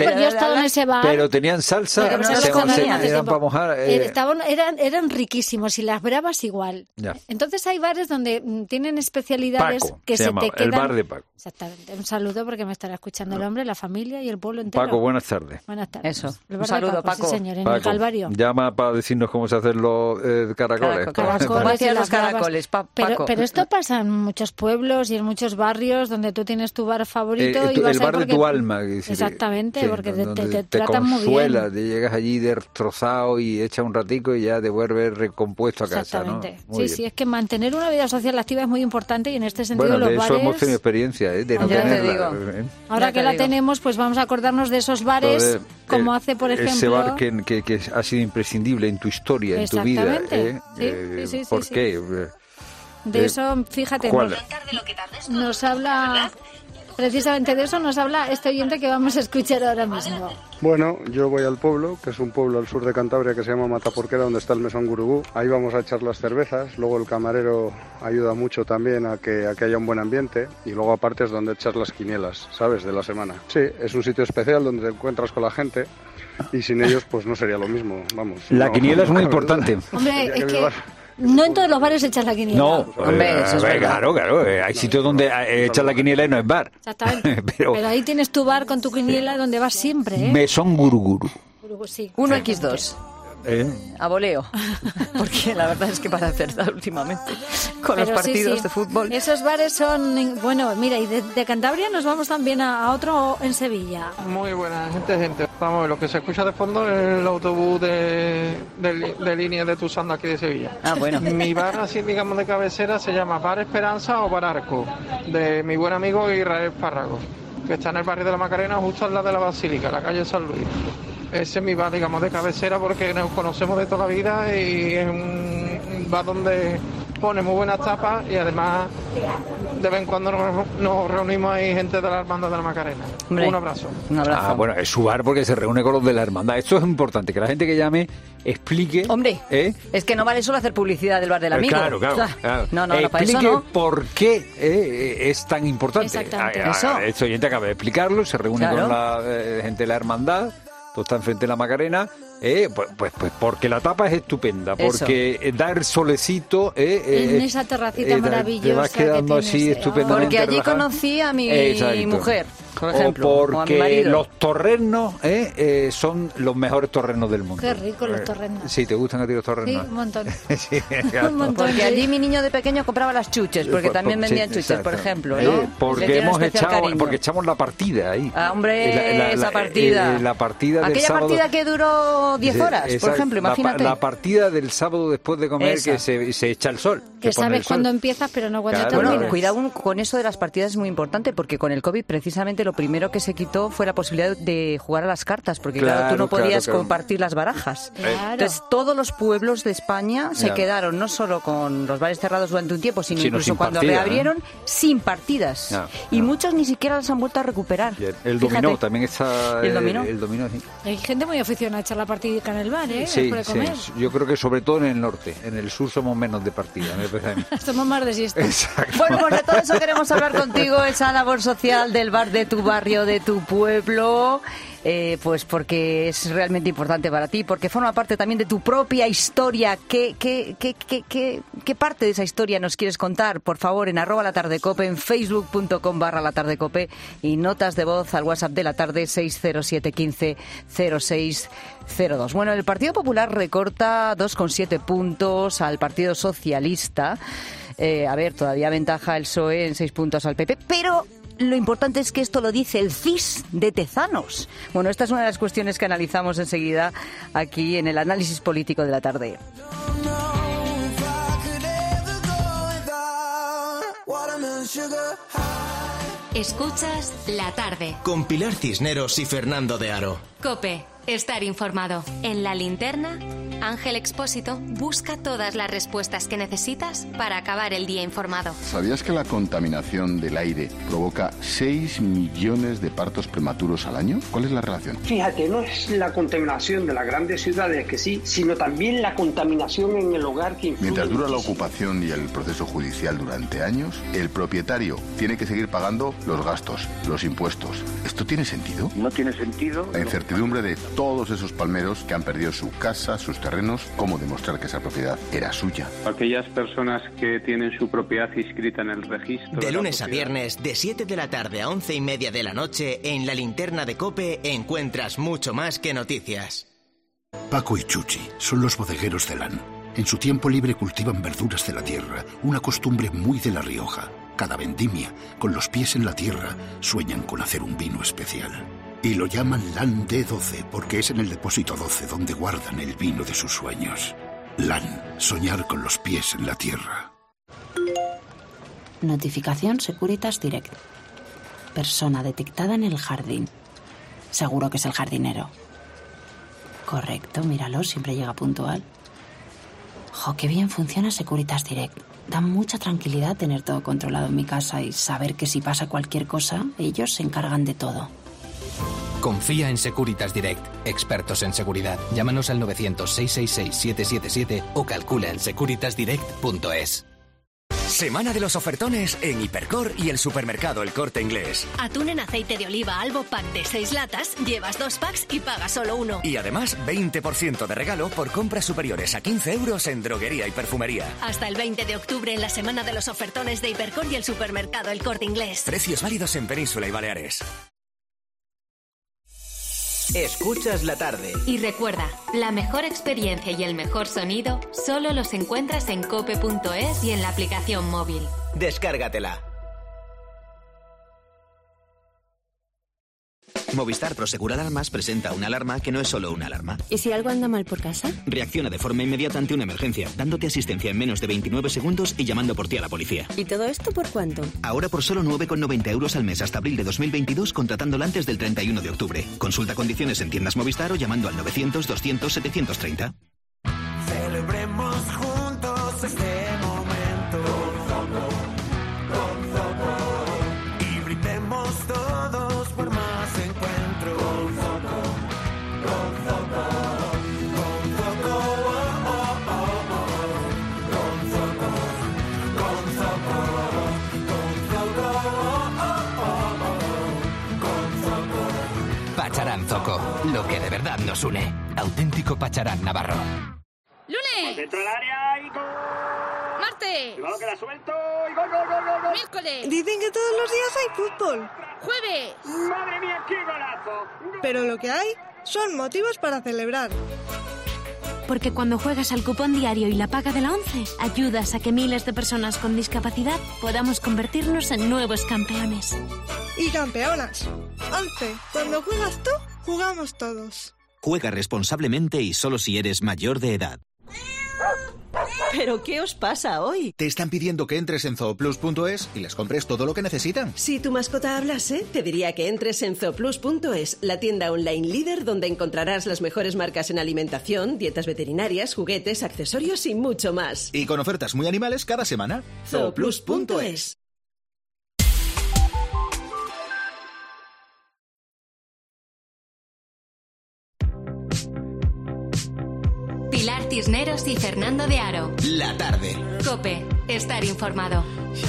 porque yo he estado en ese bar. Pero tenían salsa, Pero no se, los se, comía. eran para mojar. Eh. Estaban, eran, eran riquísimos y las bravas igual. Ya. Entonces hay bares donde mm, tienen especialidades Paco, que se, se, llama, te quedan. el bar de Paco. Exactamente. Un saludo porque me estará escuchando el hombre, la familia y el pueblo entero. Paco, buenas tardes. Buenas tardes. Eso. El Un bar de saludo, Paco. Sí, señor, en Paco, el Calvario. llama para decirnos cómo se hacen los eh, caracoles. Caracoles. ¿Cómo hacías los caracoles, pa- Pero, Paco? pero esto pasa en muchos pueblos y en muchos barrios donde tú tienes tu bar favorito. Eh, y tu- vas el ahí bar de porque- tu alma. que decir, Exactamente, sí, porque te, donde te, te te tratan muy consuela, bien. te llegas allí destrozado y echas un ratico y ya te vuelves recompuesto a casa, ¿no? Exactamente. Muy Sí, bien. sí, es que mantener una vida social activa es muy importante y en este sentido Bueno, los de eso bares... hemos tenido experiencia, ¿eh? De no Ya te tenerla. digo. ¿eh? Ahora Ya que te la digo. tenemos, pues vamos a acordarnos de esos bares, Entonces, como eh, hace, por ejemplo... Ese bar que, que, que ha sido imprescindible en tu historia, en tu vida. Exactamente. ¿eh? Sí, Eh, sí, sí, sí, ¿Por sí. qué? Eh, De eh, eso, fíjate, ¿cuál? nos, nos habla... Precisamente de eso nos habla este oyente que vamos a escuchar ahora mismo. Bueno, yo voy al pueblo, que es un pueblo al sur de Cantabria que se llama Mataporquera, donde está el mesón Gurugú. Ahí vamos a echar las cervezas, luego el camarero ayuda mucho también a que, a que haya un buen ambiente y luego aparte es donde echar las quinielas, ¿sabes?, de la semana. Sí, es un sitio especial donde te encuentras con la gente y sin ellos pues no sería lo mismo, vamos. La No, quiniela es muy la verdad. importante. Hombre, Tendría es que que llevar- no en todos los bares echas la quiniela. No, Hombre, eh, eso es eh, verdad. claro, claro. eh, Hay sitios donde eh, echas la quiniela y no es bar. Exactamente. Pero- Pero ahí tienes tu bar con tu quiniela donde vas siempre, ¿eh? Mesón Guruguru. Sí, uno equis dos. ¿Eh? A voleo. Porque la verdad es que para acertar últimamente con Pero los sí, partidos sí. de fútbol. Esos bares son... Bueno, mira, y de, de Cantabria nos vamos también a, a otro en Sevilla. Muy buena gente, gente. Vamos, lo que se escucha de fondo es el autobús de, de, li- de línea de Tusando aquí de Sevilla. Ah, bueno. Mi bar, así digamos, de cabecera se llama Bar Esperanza o Bar Arco, de mi buen amigo Israel Párrago, que está en el barrio de la Macarena, justo al lado de la Basílica, la calle San Luis. Ese es mi bar, digamos, de cabecera porque nos conocemos de toda la vida y es un bar donde pone muy buenas tapas y además de vez en cuando nos, nos reunimos ahí gente de la Hermandad de la Macarena. Hombre, Un abrazo. Un abrazo. Ah, bueno, es su bar porque se reúne con los de la hermandad. Esto es importante, que la gente que llame explique... Hombre, ¿eh? es que no vale solo hacer publicidad del bar del Eh, amigo. Claro, claro, Ah, claro. No, no, no, para eso Explique no. por qué eh, es tan importante. Exactamente. Ah, ah, Eso. Este oyente acaba de explicarlo, se reúne Claro. con la eh, gente de la hermandad, todo está enfrente de la Macarena. Eh, pues, pues, pues porque la tapa es estupenda, Eso. porque eh, da el solecito. Eh, En eh, esa terracita eh, te- maravillosa Te vas quedando que así tienes, eh, estupendamente Porque allí relajado. conocí a mi Exacto. mujer, por O ejemplo, o a mi porque marido. los torrenos eh, eh, son los mejores torrenos del mundo. Qué rico los Eh, torrenos. Sí, ¿te gustan a ti los Sí, torrenos? un montón. Sí, claro. Un montón. Porque allí mi niño de pequeño compraba las chuches, porque Por- también por- vendían sí, chuches, por exacto. ejemplo, Eh, ¿no? Le porque tiene hemos especial echado, cariño. porque echamos la partida ahí. Ah, hombre, La- la- la- esa eh, partida. eh, la partida del Aquella sábado. partida que duró diez Sí, horas, por exacto. ejemplo, La pa- imagínate. La, partida del sábado después de comer Esa. que se, se echa el sol. Que se pone el sabes sol. cuándo empiezas, pero no cuándo Claro, terminas. Bueno, cuidado con eso de las partidas, es muy importante, porque con el COVID precisamente lo primero que se quitó fue la posibilidad de jugar a las cartas, porque claro, Claro, tú no claro, podías claro. compartir las barajas. Claro. Entonces todos los pueblos de España se Ya. quedaron no solo con los bares cerrados durante un tiempo, sino, Sino incluso sin cuando partida, reabrieron, sin partidas. Ya, Y muchos ni siquiera las han vuelto a recuperar. Y el, el Fíjate. dominó también está. ¿Y el dominó? El, dominó, sí. Hay gente muy aficionada a echar la partidita en el bar, ¿eh? Sí, Después de sí. comer. Yo creo que sobre todo en el norte. En el sur somos menos de partida, me parece a mí. Somos más de siesta. Exacto. Bueno, pues de todo eso queremos hablar contigo, esa labor social del bar de tu barrio, de tu pueblo, eh, pues porque es realmente importante para ti, porque forma parte también de tu propia historia. ¿Qué, qué, qué, qué, qué, qué parte de esa historia nos quieres contar? Por favor, en arroba la tarde cope, en facebook.com barra la tarde cope y notas de voz al WhatsApp de la tarde seis cero siete uno cinco cero seis cero dos. Bueno, el Partido Popular recorta dos coma siete puntos al Partido Socialista. Eh, a ver, todavía ventaja el P S O E en seis puntos al P P, pero lo importante es que esto lo dice el C I S de Tezanos. Bueno, esta es una de las cuestiones que analizamos enseguida aquí en el análisis político de la tarde. Escuchas La Tarde. Con Pilar Cisneros y Fernando de Aro. Cope, estar informado. En La Linterna, Ángel Expósito busca todas las respuestas que necesitas para acabar el día informado. ¿Sabías que la contaminación del aire provoca seis millones de partos prematuros al año? ¿Cuál es la relación? Fíjate, no es la contaminación de las grandes ciudades que sí, sino también la contaminación en el hogar que influye. Mientras dura la muchísimo. ocupación y el proceso judicial durante años, el propietario tiene que seguir pagando los gastos, los impuestos. ¿Esto tiene sentido? No tiene sentido. La incertidumbre de todos esos palmeros que han perdido su casa, sus terrenos, cómo demostrar que esa propiedad era suya. Aquellas personas que tienen su propiedad inscrita en el registro. De lunes a viernes, de siete de la tarde a once y media de la noche, en la linterna de COPE encuentras mucho más que noticias. Paco y Chuchi son los bodegueros de Lan. En su tiempo libre cultivan verduras de la tierra, una costumbre muy de La Rioja. Cada vendimia, con los pies en la tierra, sueñan con hacer un vino especial. Y lo llaman Lan D doce porque es en el depósito doce donde guardan el vino de sus sueños. Lan, soñar con los pies en la tierra. Notificación Securitas Direct. Persona detectada en el jardín. Seguro que es el jardinero. Correcto, míralo, siempre llega puntual. Jo, qué bien funciona Securitas Direct. Da mucha tranquilidad tener todo controlado en mi casa y saber que si pasa cualquier cosa, ellos se encargan de todo. Confía en Securitas Direct, expertos en seguridad. Llámanos al novecientos, seiscientos sesenta y seis, siete siete siete o calcula en securitas direct punto es. Semana de los ofertones en Hipercor y el supermercado El Corte Inglés. Atún en aceite de oliva Albo pack de seis latas, llevas dos packs y pagas solo uno. Y además veinte por ciento de regalo por compras superiores a quince euros en droguería y perfumería. Hasta el veinte de octubre en la semana de los ofertones de Hipercor y el supermercado El Corte Inglés. Precios válidos en Península y Baleares. Escuchas la tarde. Y recuerda, la mejor experiencia y el mejor sonido solo los encuentras en cope punto es y en la aplicación móvil. Descárgatela. Movistar Prosegur Alarmas presenta una alarma que no es solo una alarma. ¿Y si algo anda mal por casa? Reacciona de forma inmediata ante una emergencia, dándote asistencia en menos de veintinueve segundos y llamando por ti a la policía. ¿Y todo esto por cuánto? Ahora por solo nueve con noventa euros al mes hasta abril de dos mil veintidós, contratándola antes del treinta y uno de octubre. Consulta condiciones en tiendas Movistar o llamando al novecientos, doscientos, setecientos treinta. Celebremos juntos este momento con Zoco, con Zoco, y brindemos todos por más encuentro con Zoco, con Zoco, con Zoco, oh, oh, oh, oh. Con Zoco, con Zoco, con Zoco, oh, oh, oh, oh. Con Zoco. Pacharán Zoco, lo que de verdad nos une. Auténtico Pacharán Navarro. ¡Lunes! Dentro del área y gol. ¡Martes! Cuidado que la suelto y gol, gol, gol, gol, gol. ¡Miércoles! Dicen que todos los días hay fútbol. ¡Jueves! ¡Madre mía, qué golazo! Pero lo que hay son motivos para celebrar. Porque cuando juegas al cupón diario y la paga de la ONCE, ayudas a que miles de personas con discapacidad podamos convertirnos en nuevos campeones. Y campeonas. ONCE, cuando juegas tú, jugamos todos. Juega responsablemente y solo si eres mayor de edad. ¿Pero qué os pasa hoy? Te están pidiendo que entres en zooplus punto es y les compres todo lo que necesitan. Si tu mascota hablase, te diría que entres en zooplus punto es, la tienda online líder donde encontrarás las mejores marcas en alimentación, dietas veterinarias, juguetes, accesorios y mucho más. Y con ofertas muy animales cada semana. zooplus punto es. Pilar Cisneros y Fernando de Aro. La tarde. COPE, estar informado.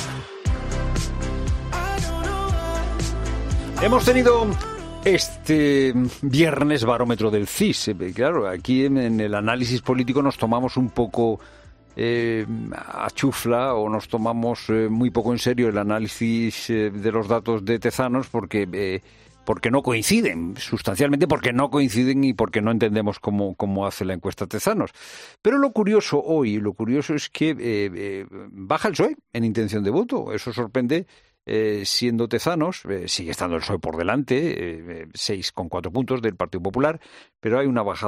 Hemos tenido este viernes barómetro del C I S. Claro, aquí en el análisis político nos tomamos un poco eh, a chufla o nos tomamos eh, muy poco en serio el análisis eh, de los datos de Tezanos porque... Eh, porque no coinciden, sustancialmente porque no coinciden y porque no entendemos cómo, cómo hace la encuesta Tezanos. Pero lo curioso hoy, lo curioso es que eh, eh, baja el P S O E en intención de voto. Eso sorprende, eh, siendo Tezanos, eh, sigue estando el P S O E por delante, eh, seis coma cuatro puntos del Partido Popular, pero hay una bajada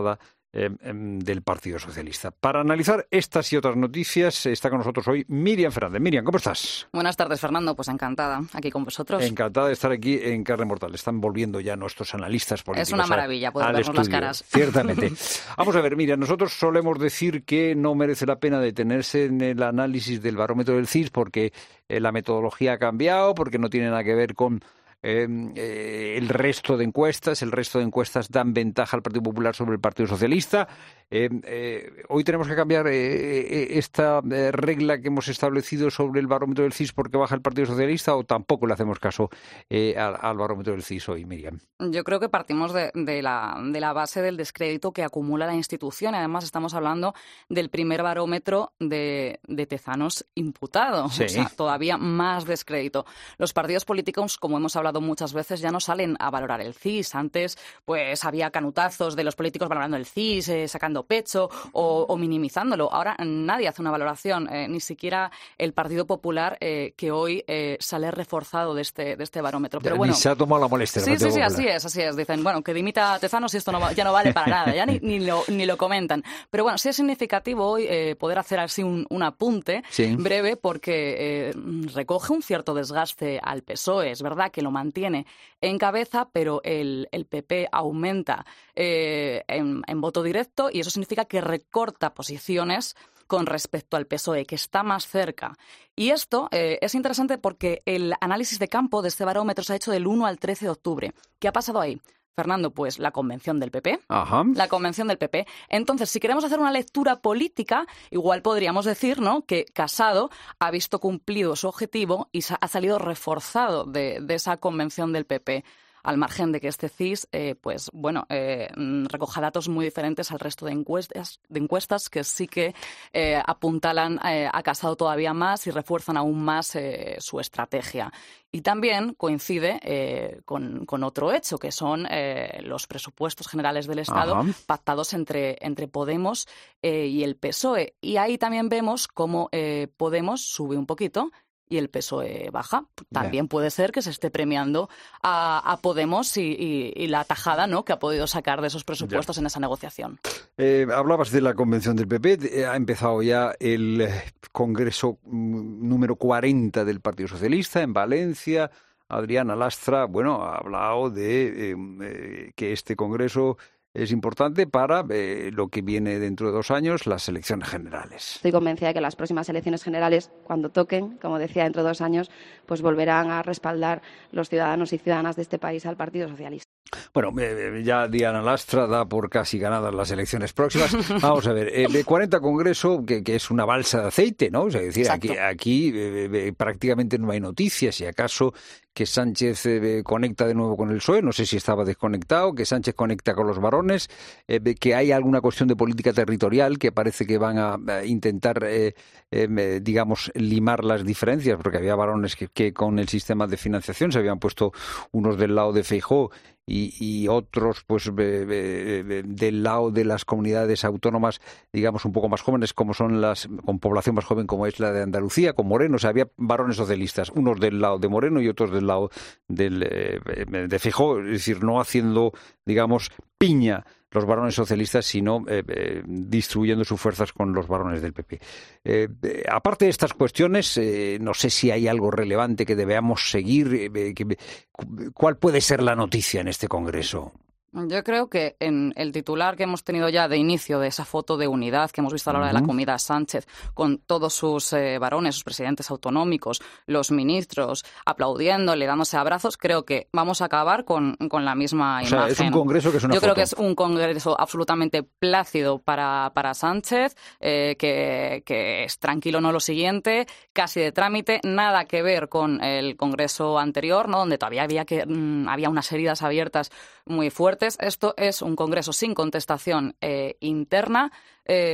Eh, del Partido Socialista. Para analizar estas y otras noticias está con nosotros hoy Miriam Fernández. Miriam, ¿cómo estás? Buenas tardes, Fernando. Pues encantada aquí con vosotros. Encantada de estar aquí en Carne Mortal. Están volviendo ya nuestros analistas políticos. Es una maravilla poder vernos las caras. Ciertamente. Vamos a ver, Miriam, nosotros solemos decir que no merece la pena detenerse en el análisis del barómetro del C I S porque eh, la metodología ha cambiado, porque no tiene nada que ver con Eh, eh, el resto de encuestas. El resto de encuestas dan ventaja al Partido Popular sobre el Partido Socialista. Eh, eh, hoy tenemos que cambiar eh, esta eh, regla que hemos establecido sobre el barómetro del C I S porque baja el Partido Socialista, o tampoco le hacemos caso eh, al, al barómetro del C I S hoy, Miriam. Yo creo que partimos de, de, la, de la base del descrédito que acumula la institución. Además, estamos hablando del primer barómetro de, de Tezanos imputado. Sí. O sea, todavía más descrédito. Los partidos políticos, como hemos hablado muchas veces, ya no salen a valorar el C I S. Antes, pues había canutazos de los políticos valorando el C I S, eh, sacando pecho o, o minimizándolo. Ahora nadie hace una valoración, eh, ni siquiera el Partido Popular, eh, que hoy eh, sale reforzado de este, de este barómetro. Pero bueno, ni se ha tomado la molestia. Sí, sí, sí, así es, así es. Dicen, bueno, que dimita a Tezanos y esto no va, ya no vale para nada, ya ni, ni, lo, ni lo comentan. Pero bueno, sí es significativo hoy eh, poder hacer así un, un apunte sí. breve porque eh, recoge un cierto desgaste al P S O E. Es verdad que lo mantiene en cabeza, pero el, el P P aumenta eh, en, en voto directo y eso significa que recorta posiciones con respecto al P S O E, que está más cerca. Y esto eh, es interesante porque el análisis de campo de este barómetro se ha hecho del uno al trece de octubre. ¿Qué ha pasado ahí? Fernando, pues la convención del P P. Ajá. La convención del P P. Entonces, si queremos hacer una lectura política, igual podríamos decir, ¿no?, que Casado ha visto cumplido su objetivo y ha salido reforzado de, de esa convención del P P. Al margen de que este C I S, eh, pues bueno, eh, recoja datos muy diferentes al resto de encuestas, de encuestas que sí que eh, apuntalan eh, a Casado todavía más y refuerzan aún más eh, su estrategia. Y también coincide eh, con, con otro hecho, que son eh, los presupuestos generales del Estado Ajá. pactados entre, entre Podemos eh, y el P S O E. Y ahí también vemos cómo eh, Podemos sube un poquito y el P S O E baja. También yeah. puede ser que se esté premiando a, a Podemos y, y, y la tajada, ¿no?, que ha podido sacar de esos presupuestos yeah. en esa negociación. Eh, hablabas de la convención del P P. Ha empezado ya el Congreso número cuarenta del Partido Socialista en Valencia. Adriana Lastra, bueno, ha hablado de eh, eh, que este Congreso es importante para eh, lo que viene dentro de dos años, las elecciones generales. Estoy convencida de que las próximas elecciones generales, cuando toquen, como decía, dentro de dos años, pues volverán a respaldar los ciudadanos y ciudadanas de este país al Partido Socialista. Bueno, eh, ya Diana Lastra da por casi ganadas las elecciones próximas. Vamos a ver, el cuarenta Congreso, que, que es una balsa de aceite, ¿no? O sea, es decir, Exacto. aquí, aquí eh, eh, prácticamente no hay noticias, si acaso que Sánchez eh, conecta de nuevo con el P S O E, no sé si estaba desconectado, que Sánchez conecta con los varones, eh, que hay alguna cuestión de política territorial que parece que van a, a intentar, eh, eh, digamos, limar las diferencias, porque había varones que, que con el sistema de financiación se habían puesto unos del lado de Feijóo y, y otros pues eh, eh, del lado de las comunidades autónomas, digamos, un poco más jóvenes, como son las, con población más joven como es la de Andalucía, con Moreno. O sea, había varones socialistas, unos del lado de Moreno y otros del lado del, eh, de Feijóo, es decir, no haciendo, digamos, piña los varones socialistas, sino eh, eh, distribuyendo sus fuerzas con los varones del P P. Eh, eh, aparte de estas cuestiones, eh, no sé si hay algo relevante que debamos seguir. Eh, que, ¿Cuál puede ser la noticia en este Congreso? Yo creo que en el titular que hemos tenido ya de inicio de esa foto de unidad que hemos visto a la hora uh-huh. de la comida a Sánchez, con todos sus eh, varones, sus presidentes autonómicos, los ministros aplaudiéndole, dándose abrazos, creo que vamos a acabar con, con la misma o imagen. Sea, es un congreso que es una Yo foto. creo que es un congreso absolutamente plácido para, para Sánchez, eh, que, que es tranquilo, no lo siguiente, casi de trámite, nada que ver con el congreso anterior, ¿no?, donde todavía había, que, mmm, había unas heridas abiertas muy fuertes. Esto es un congreso sin contestación eh, interna. Eh,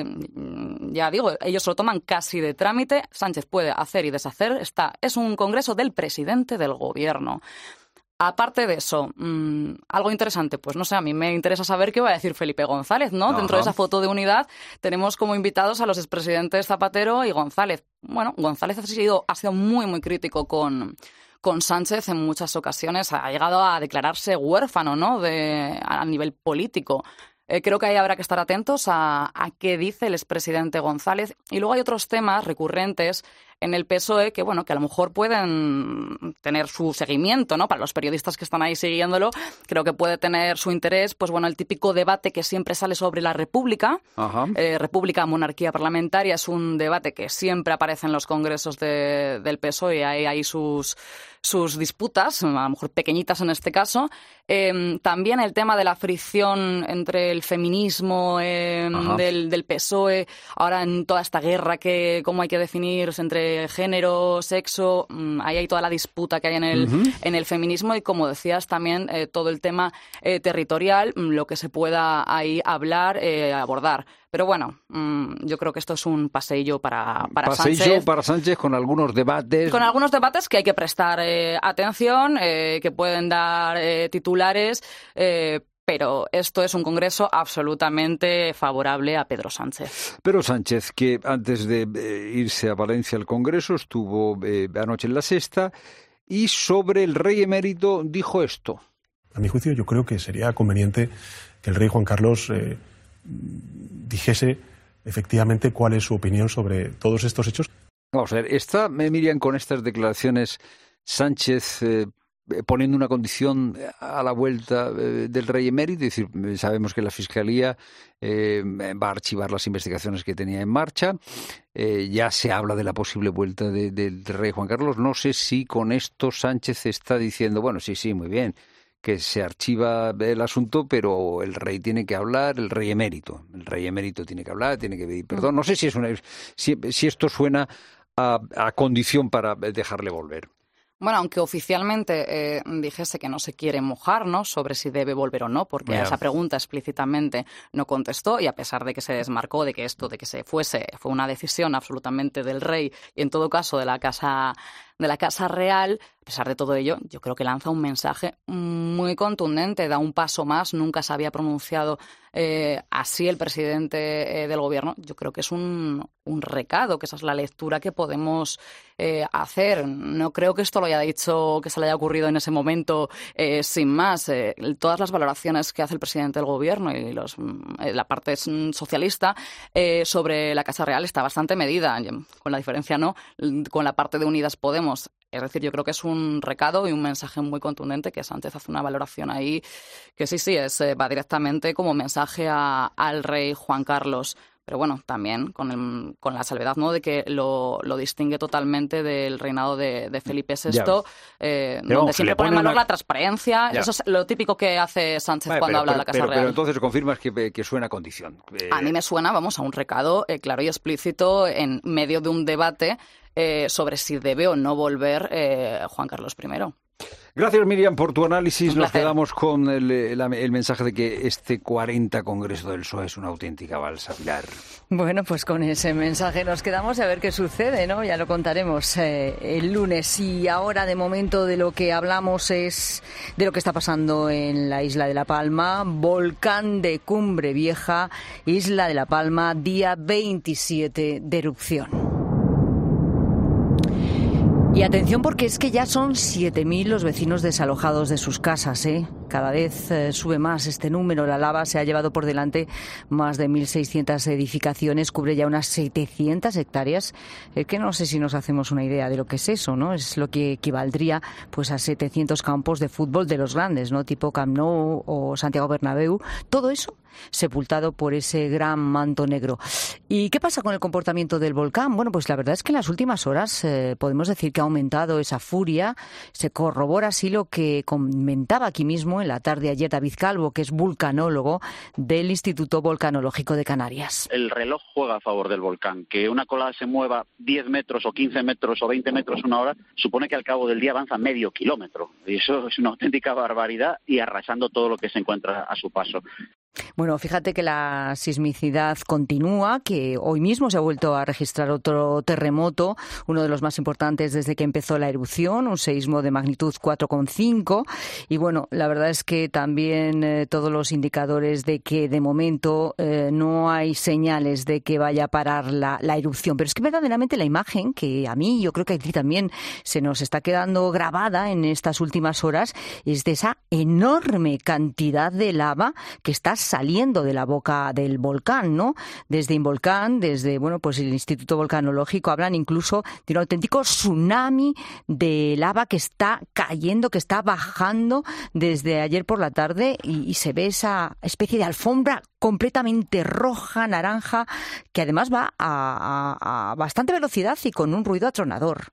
ya digo, ellos lo toman casi de trámite. Sánchez puede hacer y deshacer. Está, es un congreso del presidente del gobierno. Aparte de eso, mmm, algo interesante, pues no sé, a mí me interesa saber qué va a decir Felipe González, ¿no? Ajá. Dentro de esa foto de unidad tenemos como invitados a los expresidentes Zapatero y González. Bueno, González ha sido, ha sido muy, muy crítico con... con Sánchez en muchas ocasiones, ha llegado a declararse huérfano, ¿no?, de, a nivel político. Eh, creo que ahí habrá que estar atentos a, a qué dice el expresidente González. Y luego hay otros temas recurrentes en el P S O E que, bueno, que a lo mejor pueden tener su seguimiento, ¿no? Para los periodistas que están ahí siguiéndolo, creo que puede tener su interés, pues bueno, el típico debate que siempre sale sobre la República. Ajá. Eh, República, monarquía parlamentaria, es un debate que siempre aparece en los congresos de, del P S O E y hay ahí sus... sus disputas, a lo mejor pequeñitas en este caso. Eh, también el tema de la fricción entre el feminismo eh, del, del P S O E, ahora en toda esta guerra que cómo hay que definir entre género, sexo, mmm, ahí hay toda la disputa que hay en el, uh-huh. en el feminismo y, como decías, también eh, todo el tema eh, territorial, lo que se pueda ahí hablar, eh, abordar. Pero bueno, mmm, yo creo que esto es un paseillo para, para paseillo Sánchez. para Sánchez con algunos debates. Con algunos debates que hay que prestar eh, atención, eh, que pueden dar eh, titulares, eh, pero esto es un congreso absolutamente favorable a Pedro Sánchez. Pedro Sánchez, que antes de eh, irse a Valencia al congreso, estuvo eh, anoche en la Sexta, y sobre el rey emérito dijo esto. A mi juicio, yo creo que sería conveniente que el rey Juan Carlos eh, dijese efectivamente cuál es su opinión sobre todos estos hechos. Vamos a ver, ¿está, Miriam, con estas declaraciones Sánchez eh, poniendo una condición a la vuelta eh, del rey emérito? Es decir, sabemos que la Fiscalía eh, va a archivar las investigaciones que tenía en marcha. Eh, ya se habla de la posible vuelta de, de, del rey Juan Carlos. No sé si con esto Sánchez está diciendo, bueno, sí, sí, muy bien, que se archiva el asunto, pero el rey tiene que hablar, el rey emérito. El rey emérito tiene que hablar, tiene que pedir perdón. No sé si es una, si, si esto suena a, a condición para dejarle volver. Bueno, aunque oficialmente eh, dijese que no se quiere mojar, ¿no?, sobre si debe volver o no, porque yeah. a esa pregunta explícitamente no contestó, y a pesar de que se desmarcó de que esto, de que se fuese, fue una decisión absolutamente del rey y en todo caso de la Casa de la Casa Real, a pesar de todo ello, yo creo que lanza un mensaje muy contundente, da un paso más, nunca se había pronunciado eh, así el presidente eh, del gobierno. Yo creo que es un, un recado, que esa es la lectura que podemos eh, hacer. No creo que esto lo haya dicho, que se le haya ocurrido en ese momento eh, sin más. Eh, todas las valoraciones que hace el presidente del gobierno y los, eh, la parte socialista eh, sobre la Casa Real está bastante medida, con la diferencia, ¿no?, con la parte de Unidas Podemos. Es decir, yo creo que es un recado y un mensaje muy contundente, que Sánchez hace una valoración ahí que sí, sí, es, va directamente como mensaje a, al rey Juan Carlos. Pero bueno, también con, el, con la salvedad, ¿no?, de que lo, lo distingue totalmente del reinado de, de Felipe sexto, eh, donde vamos, siempre pone en valor una... la transparencia. Ya. Eso es lo típico que hace Sánchez vale, cuando pero, habla pero, de la Casa pero, Real. Pero entonces confirmas que, que suena a condición. Eh... A mí me suena, vamos, a un recado eh, claro y explícito en medio de un debate eh, sobre si debe o no volver eh, Juan Carlos primero. Gracias, Miriam, por tu análisis. Nos quedamos con el, el, el mensaje de que este cuarenta Congreso del P S O E es una auténtica balsa, Pilar. Bueno, pues con ese mensaje nos quedamos a ver qué sucede, ¿no? Ya lo contaremos eh, el lunes. Y ahora, de momento, de lo que hablamos es de lo que está pasando en la isla de La Palma. Volcán de Cumbre Vieja, Isla de La Palma, día veintisiete de erupción. Y atención, porque es que ya son siete mil los vecinos desalojados de sus casas, ¿eh? Cada vez eh, sube más este número. La lava se ha llevado por delante más de mil seiscientas edificaciones, cubre ya unas setecientas hectáreas. Es que no sé si nos hacemos una idea de lo que es eso, ¿no? Es lo que equivaldría pues a setecientos campos de fútbol de los grandes, ¿no? Tipo Camp Nou o Santiago Bernabéu. Todo eso sepultado por ese gran manto negro. ¿Y qué pasa con el comportamiento del volcán? Bueno, pues la verdad es que en las últimas horas eh, podemos decir que ha aumentado esa furia. Se corrobora así lo que comentaba aquí mismo en la tarde ayer David Calvo, que es vulcanólogo del Instituto Volcanológico de Canarias. El reloj juega a favor del volcán. Que una colada se mueva diez metros o quince metros o veinte metros una hora supone que al cabo del día avanza medio kilómetro. Y eso es una auténtica barbaridad, y arrasando todo lo que se encuentra a su paso. Bueno, fíjate que la sismicidad continúa, que hoy mismo se ha vuelto a registrar otro terremoto, uno de los más importantes desde que empezó la erupción, un seísmo de magnitud cuatro coma cinco. Y bueno, la verdad es que también eh, todos los indicadores de que de momento eh, no hay señales de que vaya a parar la, la erupción. Pero es que verdaderamente la imagen, que a mí, yo creo que a ti también se nos está quedando grabada en estas últimas horas, es de esa enorme cantidad de lava que está saliendo saliendo de la boca del volcán, ¿no? Desde Involcán, desde, bueno, pues el Instituto Volcanológico, hablan incluso de un auténtico tsunami de lava que está cayendo, que está bajando desde ayer por la tarde y, y se ve esa especie de alfombra completamente roja, naranja, que además va a, a, a bastante velocidad y con un ruido atronador.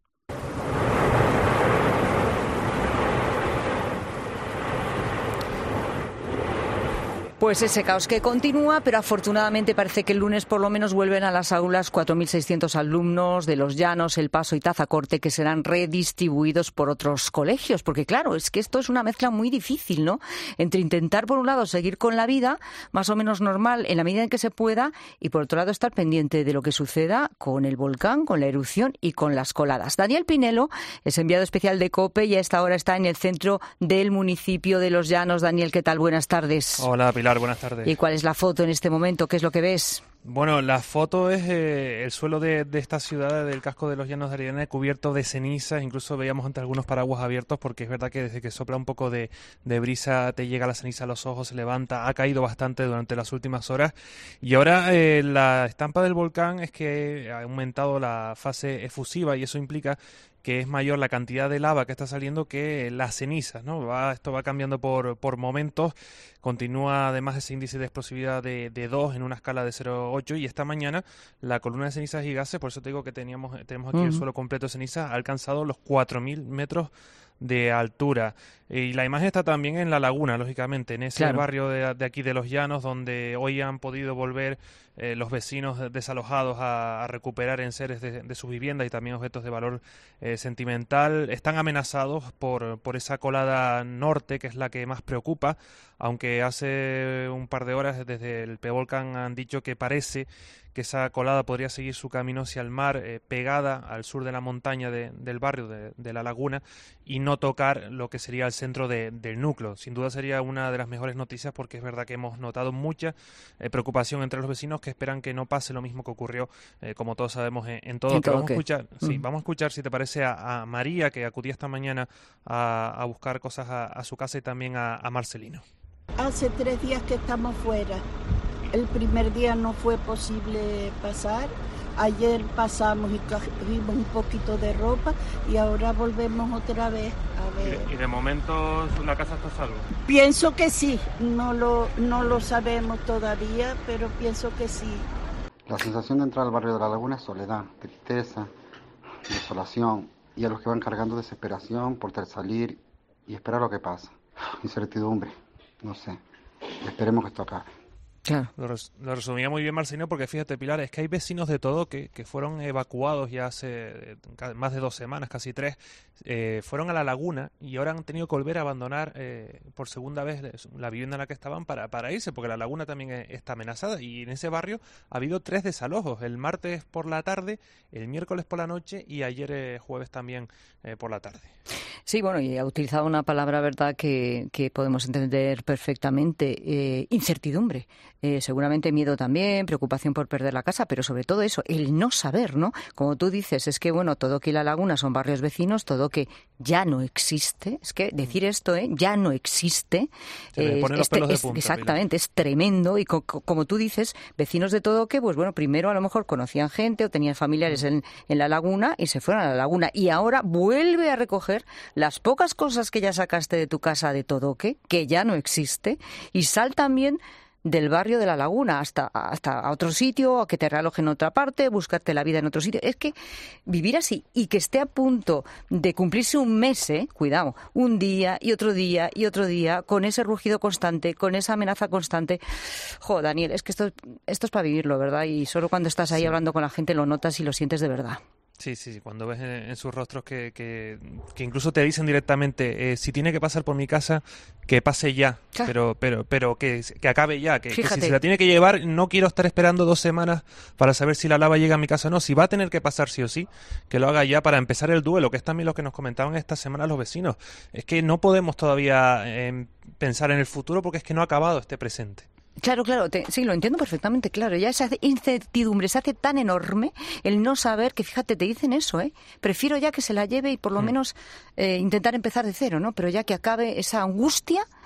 Pues ese caos que continúa, pero afortunadamente parece que el lunes por lo menos vuelven a las aulas cuatro mil seiscientos alumnos de Los Llanos, El Paso y Tazacorte, que serán redistribuidos por otros colegios. Porque claro, es que esto es una mezcla muy difícil, ¿no? Entre intentar, por un lado, seguir con la vida más o menos normal en la medida en que se pueda y, por otro lado, estar pendiente de lo que suceda con el volcán, con la erupción y con las coladas. Daniel Pinelo es enviado especial de COPE y a esta hora está en el centro del municipio de Los Llanos. Daniel, ¿qué tal? Buenas tardes. Hola, Pilar. Buenas tardes. ¿Y cuál es la foto en este momento? ¿Qué es lo que ves? Bueno, la foto es eh, el suelo de, de esta ciudad, del casco de Los Llanos de Aridane, cubierto de cenizas. Incluso veíamos ante algunos paraguas abiertos, porque es verdad que desde que sopla un poco de, de brisa te llega la ceniza a los ojos, se levanta. Ha caído bastante durante las últimas horas. Y ahora eh, la estampa del volcán es que ha aumentado la fase efusiva y eso implica que es mayor la cantidad de lava que está saliendo que las cenizas, ¿no? Va, esto va cambiando por, por momentos. Continúa además ese índice de explosividad de, de dos en una escala de cero coma ocho y esta mañana la columna de cenizas y gases, por eso te digo que teníamos tenemos aquí uh-huh. el suelo completo de cenizas, ha alcanzado los cuatro mil metros de altura. Y la imagen está también en La Laguna, lógicamente, en ese claro. barrio de, de aquí de Los Llanos, donde hoy han podido volver eh, los vecinos desalojados a, a recuperar enseres de, de sus viviendas y también objetos de valor eh, sentimental. Están amenazados por, por esa colada norte, que es la que más preocupa, aunque hace un par de horas desde el Pevolcán han dicho que parece que esa colada podría seguir su camino hacia el mar, eh, pegada al sur de la montaña de, del barrio de, de La Laguna, y no tocar lo que sería el centro de, del núcleo. Sin duda sería una de las mejores noticias, porque es verdad que hemos notado mucha eh, preocupación entre los vecinos que esperan que no pase lo mismo que ocurrió, eh, como todos sabemos, en, en todo. Pero vamos a escuchar, mm. sí, vamos a escuchar, si te parece, a, a María, que acudía esta mañana a, a buscar cosas a, a su casa, y también a, a Marcelino. Hace tres días que estamos fuera. El primer día no fue posible pasar. Ayer pasamos y cogimos un poquito de ropa y ahora volvemos otra vez a ver. ¿Y de momento la casa está a salvo? Pienso que sí. No lo, no lo sabemos todavía, pero pienso que sí. La sensación de entrar al barrio de La Laguna es soledad, tristeza, desolación, y a los que van cargando desesperación por salir y esperar lo que pasa. Incertidumbre, no sé. Esperemos que esto acabe. Claro. Lo, res, lo resumía muy bien Marcelino, porque fíjate, Pilar, es que hay vecinos de todo que, que fueron evacuados ya hace más de dos semanas, casi tres, eh, fueron a La Laguna y ahora han tenido que volver a abandonar eh, por segunda vez la vivienda en la que estaban para, para irse, porque La Laguna también está amenazada, y en ese barrio ha habido tres desalojos, el martes por la tarde, el miércoles por la noche y ayer eh, jueves también eh, por la tarde. Sí, bueno, y ha utilizado una palabra, verdad, que, que podemos entender perfectamente, eh, incertidumbre. Eh, seguramente miedo también, preocupación por perder la casa, pero sobre todo eso, el no saber, ¿no? Como tú dices, es que, bueno, todo que La Laguna son barrios vecinos, todo que ya no existe, es que decir esto, ¿eh? Ya no existe, Se eh, este, de es, punta, exactamente, Pilar. Es tremendo, y co- como tú dices, vecinos de todo que, pues bueno, primero a lo mejor conocían gente o tenían familiares en, en La Laguna y se fueron a La Laguna, y ahora vuelve a recoger las pocas cosas que ya sacaste de tu casa de Todoque, que ya no existe, y sal también del barrio de La Laguna hasta, hasta a otro sitio, a que te realojen en otra parte, buscarte la vida en otro sitio. Es que vivir así y que esté a punto de cumplirse un mes, ¿eh? Cuidado, un día y otro día y otro día, con ese rugido constante, con esa amenaza constante. Jo, Daniel, es que esto, esto es para vivirlo, ¿verdad? Y solo cuando estás ahí sí. hablando con la gente lo notas y lo sientes de verdad. Sí, sí, sí, cuando ves en, en sus rostros que, que, que incluso te dicen directamente, eh, si tiene que pasar por mi casa, que pase ya, ah. pero pero pero que, que acabe ya, que, que si se la tiene que llevar, no quiero estar esperando dos semanas para saber si la lava llega a mi casa o no, si va a tener que pasar sí o sí, que lo haga ya para empezar el duelo, que es también lo que nos comentaban esta semana los vecinos. Es que no podemos todavía eh, pensar en el futuro porque es que no ha acabado este presente. Claro, claro, te, sí, lo entiendo perfectamente, claro. Ya esa incertidumbre se hace tan enorme, el no saber, que fíjate, te dicen eso, ¿eh? Prefiero ya que se la lleve y por lo mm. menos eh, intentar empezar de cero, ¿no? Pero ya que acabe esa angustia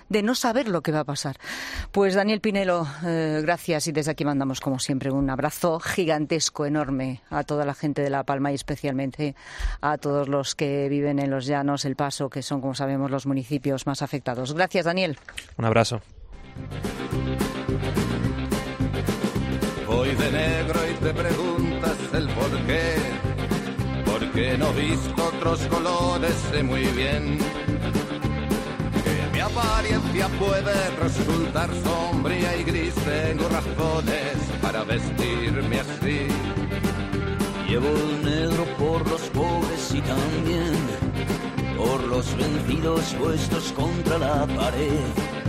de no saber lo que va a pasar. Pues Daniel Pinelo, eh, gracias, y desde aquí mandamos como siempre un abrazo gigantesco, enorme a toda la gente de La Palma y especialmente a todos los que viven en los llanos, El Paso, que son, como sabemos, los municipios más afectados. Gracias, Daniel. Un abrazo. Voy de negro y te preguntas el por qué, porque no he visto otros colores, sé muy bien que mi apariencia puede resultar sombría y gris. Tengo razones para vestirme así. Llevo el negro por los pobres y también por los vencidos puestos contra la pared.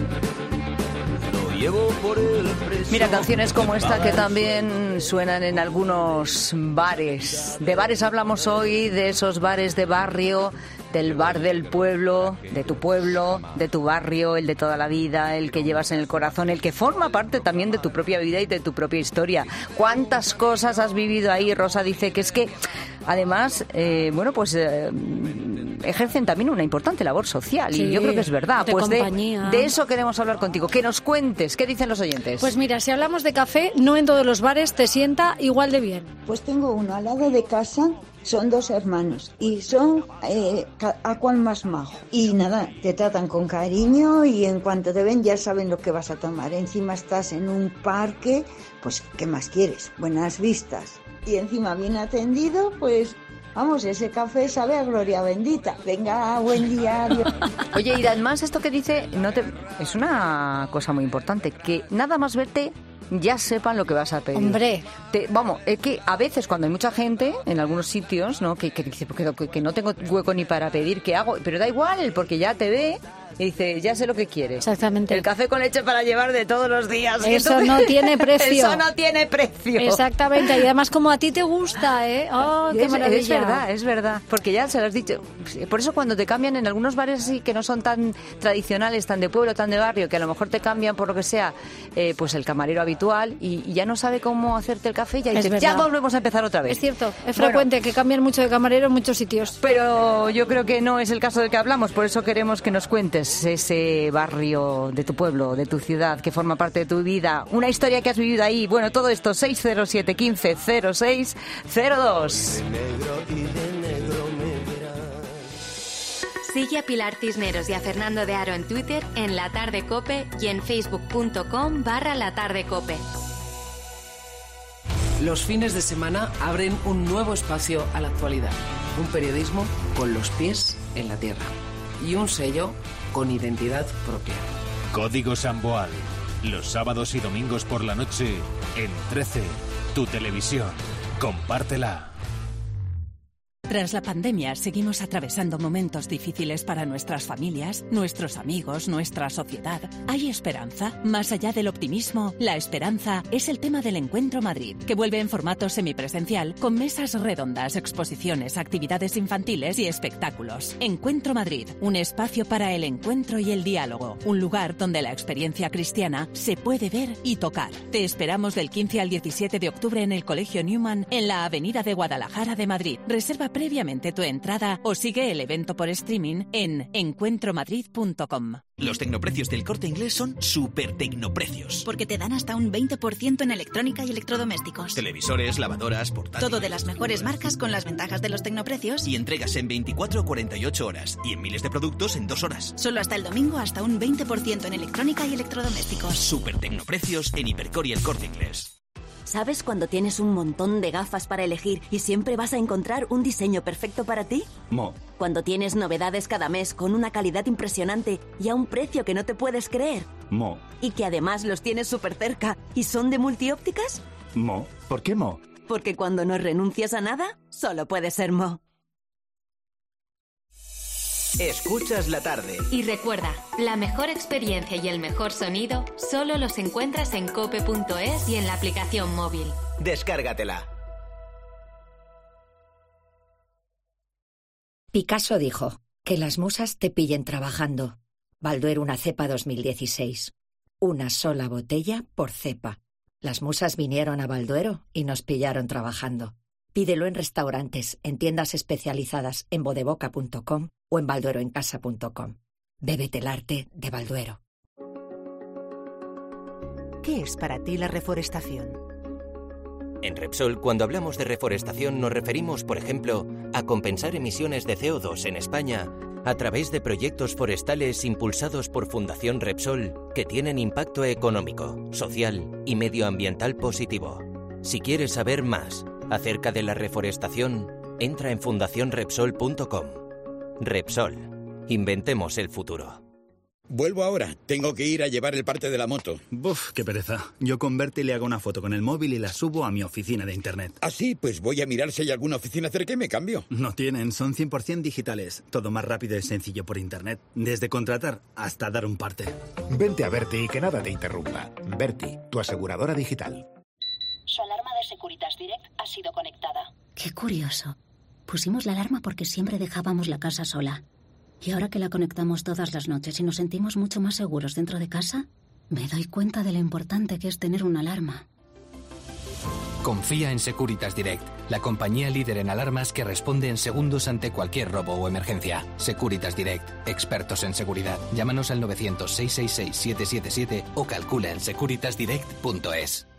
Llevo por el preso. Mira, canciones como esta que también suenan en algunos bares. De bares hablamos hoy, de esos bares de barrio, del bar del pueblo, de tu pueblo, de tu barrio, el de toda la vida, el que llevas en el corazón, el que forma parte también de tu propia vida y de tu propia historia. ¿Cuántas cosas has vivido ahí? Rosa dice que es que, además, eh, bueno, pues eh, ejercen también una importante labor social, sí, y yo creo que es verdad. De pues de, compañía. de eso queremos hablar contigo. Que nos cuentes, ¿qué dicen los oyentes? Pues mira, si hablamos de café, no en todos los bares te sienta igual de bien. Pues tengo uno al lado de casa. Son dos hermanos y son eh, a cual más majo. Y nada, te tratan con cariño y en cuanto te ven ya saben lo que vas a tomar. Encima estás en un parque, pues ¿qué más quieres? Buenas vistas. Y encima bien atendido, pues vamos, ese café sabe a gloria bendita. Venga, buen día. Adiós. Oye, y además esto que dice no te... es una cosa muy importante, que nada más verte ya sepan lo que vas a pedir. Hombre. Te, vamos, es que a veces cuando hay mucha gente en algunos sitios, ¿no? Que, que dice que, que no tengo hueco ni para pedir, ¿qué hago? Pero da igual, porque ya te ve y dice, ya sé lo que quiere. Exactamente. El café con leche para llevar de todos los días. Eso entonces, no tiene precio. Eso no tiene precio. Exactamente. Y además como a ti te gusta, ¿eh? ¡Oh, qué es, maravilla! Es verdad, es verdad. Porque ya se lo has dicho. Por eso cuando te cambian en algunos bares así que no son tan tradicionales, tan de pueblo, tan de barrio, que a lo mejor te cambian por lo que sea, eh, pues el camarero habitual y, y ya no sabe cómo hacerte el café, ya dices, ya volvemos a empezar otra vez. Es cierto, es frecuente bueno, que cambien mucho de camarero en muchos sitios. Pero yo creo que no es el caso del que hablamos, por eso queremos que nos cuentes ese barrio de tu pueblo, de tu ciudad, que forma parte de tu vida, una historia que has vivido ahí. Bueno, todo esto, seis cero siete, quince, cero seis cero dos. Sigue a Pilar Cisneros y a Fernando de Aro en Twitter, en La Tarde Cope y en facebook.com barra La Tarde Cope. Los fines de semana abren un nuevo espacio a la actualidad. Un periodismo con los pies en la tierra. Y un sello con identidad propia. Código Samboal. Los sábados y domingos por la noche en trece, tu televisión. Compártela. Tras la pandemia, seguimos atravesando momentos difíciles para nuestras familias, nuestros amigos, nuestra sociedad. ¿Hay esperanza? Más allá del optimismo, la esperanza es el tema del Encuentro Madrid, que vuelve en formato semipresencial con mesas redondas, exposiciones, actividades infantiles y espectáculos. Encuentro Madrid, un espacio para el encuentro y el diálogo, un lugar donde la experiencia cristiana se puede ver y tocar. Te esperamos del quince al diecisiete de octubre en el Colegio Newman, en la Avenida de Guadalajara de Madrid. Reserva previamente tu entrada o sigue el evento por streaming en encuentro madrid punto com. Los tecnoprecios del Corte Inglés son súper tecnoprecios. Porque te dan hasta un veinte por ciento en electrónica y electrodomésticos. Televisores, lavadoras, portátiles. Todo de las mejores marcas con las ventajas de los tecnoprecios. Y entregas en veinticuatro o cuarenta y ocho horas. Y en miles de productos en dos horas. Solo hasta el domingo hasta un veinte por ciento en electrónica y electrodomésticos. Súper tecnoprecios en Hipercor y el Corte Inglés. ¿Sabes cuando tienes un montón de gafas para elegir y siempre vas a encontrar un diseño perfecto para ti? Mo. Cuando tienes novedades cada mes con una calidad impresionante y a un precio que no te puedes creer. Mo. Y que además los tienes súper cerca y son de multiópticas. Mo. ¿Por qué Mo? Porque cuando no renuncias a nada, solo puede ser Mo. Escuchas la tarde. Y recuerda, la mejor experiencia y el mejor sonido solo los encuentras en cope punto es y en la aplicación móvil. Descárgatela. Picasso dijo, que las musas te pillen trabajando. Balduero una cepa dos mil dieciséis. Una sola botella por cepa. Las musas vinieron a Balduero y nos pillaron trabajando. Pídelo en restaurantes, en tiendas especializadas en bodeboca punto com o en baldueroencasa punto com. Bébete el arte de Balduero. ¿Qué es para ti la reforestación? En Repsol, cuando hablamos de reforestación, nos referimos, por ejemplo, a compensar emisiones de C O dos en España a través de proyectos forestales impulsados por Fundación Repsol que tienen impacto económico, social y medioambiental positivo. Si quieres saber más acerca de la reforestación, entra en fundación repsol punto com. Repsol. Inventemos el futuro. Vuelvo ahora. Tengo que ir a llevar el parte de la moto. Buf, qué pereza. Yo con Berti le hago una foto con el móvil y la subo a mi oficina de internet. ¿Ah, sí? Pues voy a mirar si hay alguna oficina cerca y me cambio. No tienen, son cien por ciento digitales. Todo más rápido y sencillo por internet. Desde contratar hasta dar un parte. Vente a Berti y que nada te interrumpa. Berti, tu aseguradora digital. Su alarma de Securitas Direct ha sido conectada. Qué curioso. Pusimos la alarma porque siempre dejábamos la casa sola. Y ahora que la conectamos todas las noches y nos sentimos mucho más seguros dentro de casa, me doy cuenta de lo importante que es tener una alarma. Confía en Securitas Direct, la compañía líder en alarmas que responde en segundos ante cualquier robo o emergencia. Securitas Direct, expertos en seguridad. Llámanos al novecientos, seiscientos sesenta y seis, setecientos setenta y siete o calcula en securitas direct punto es.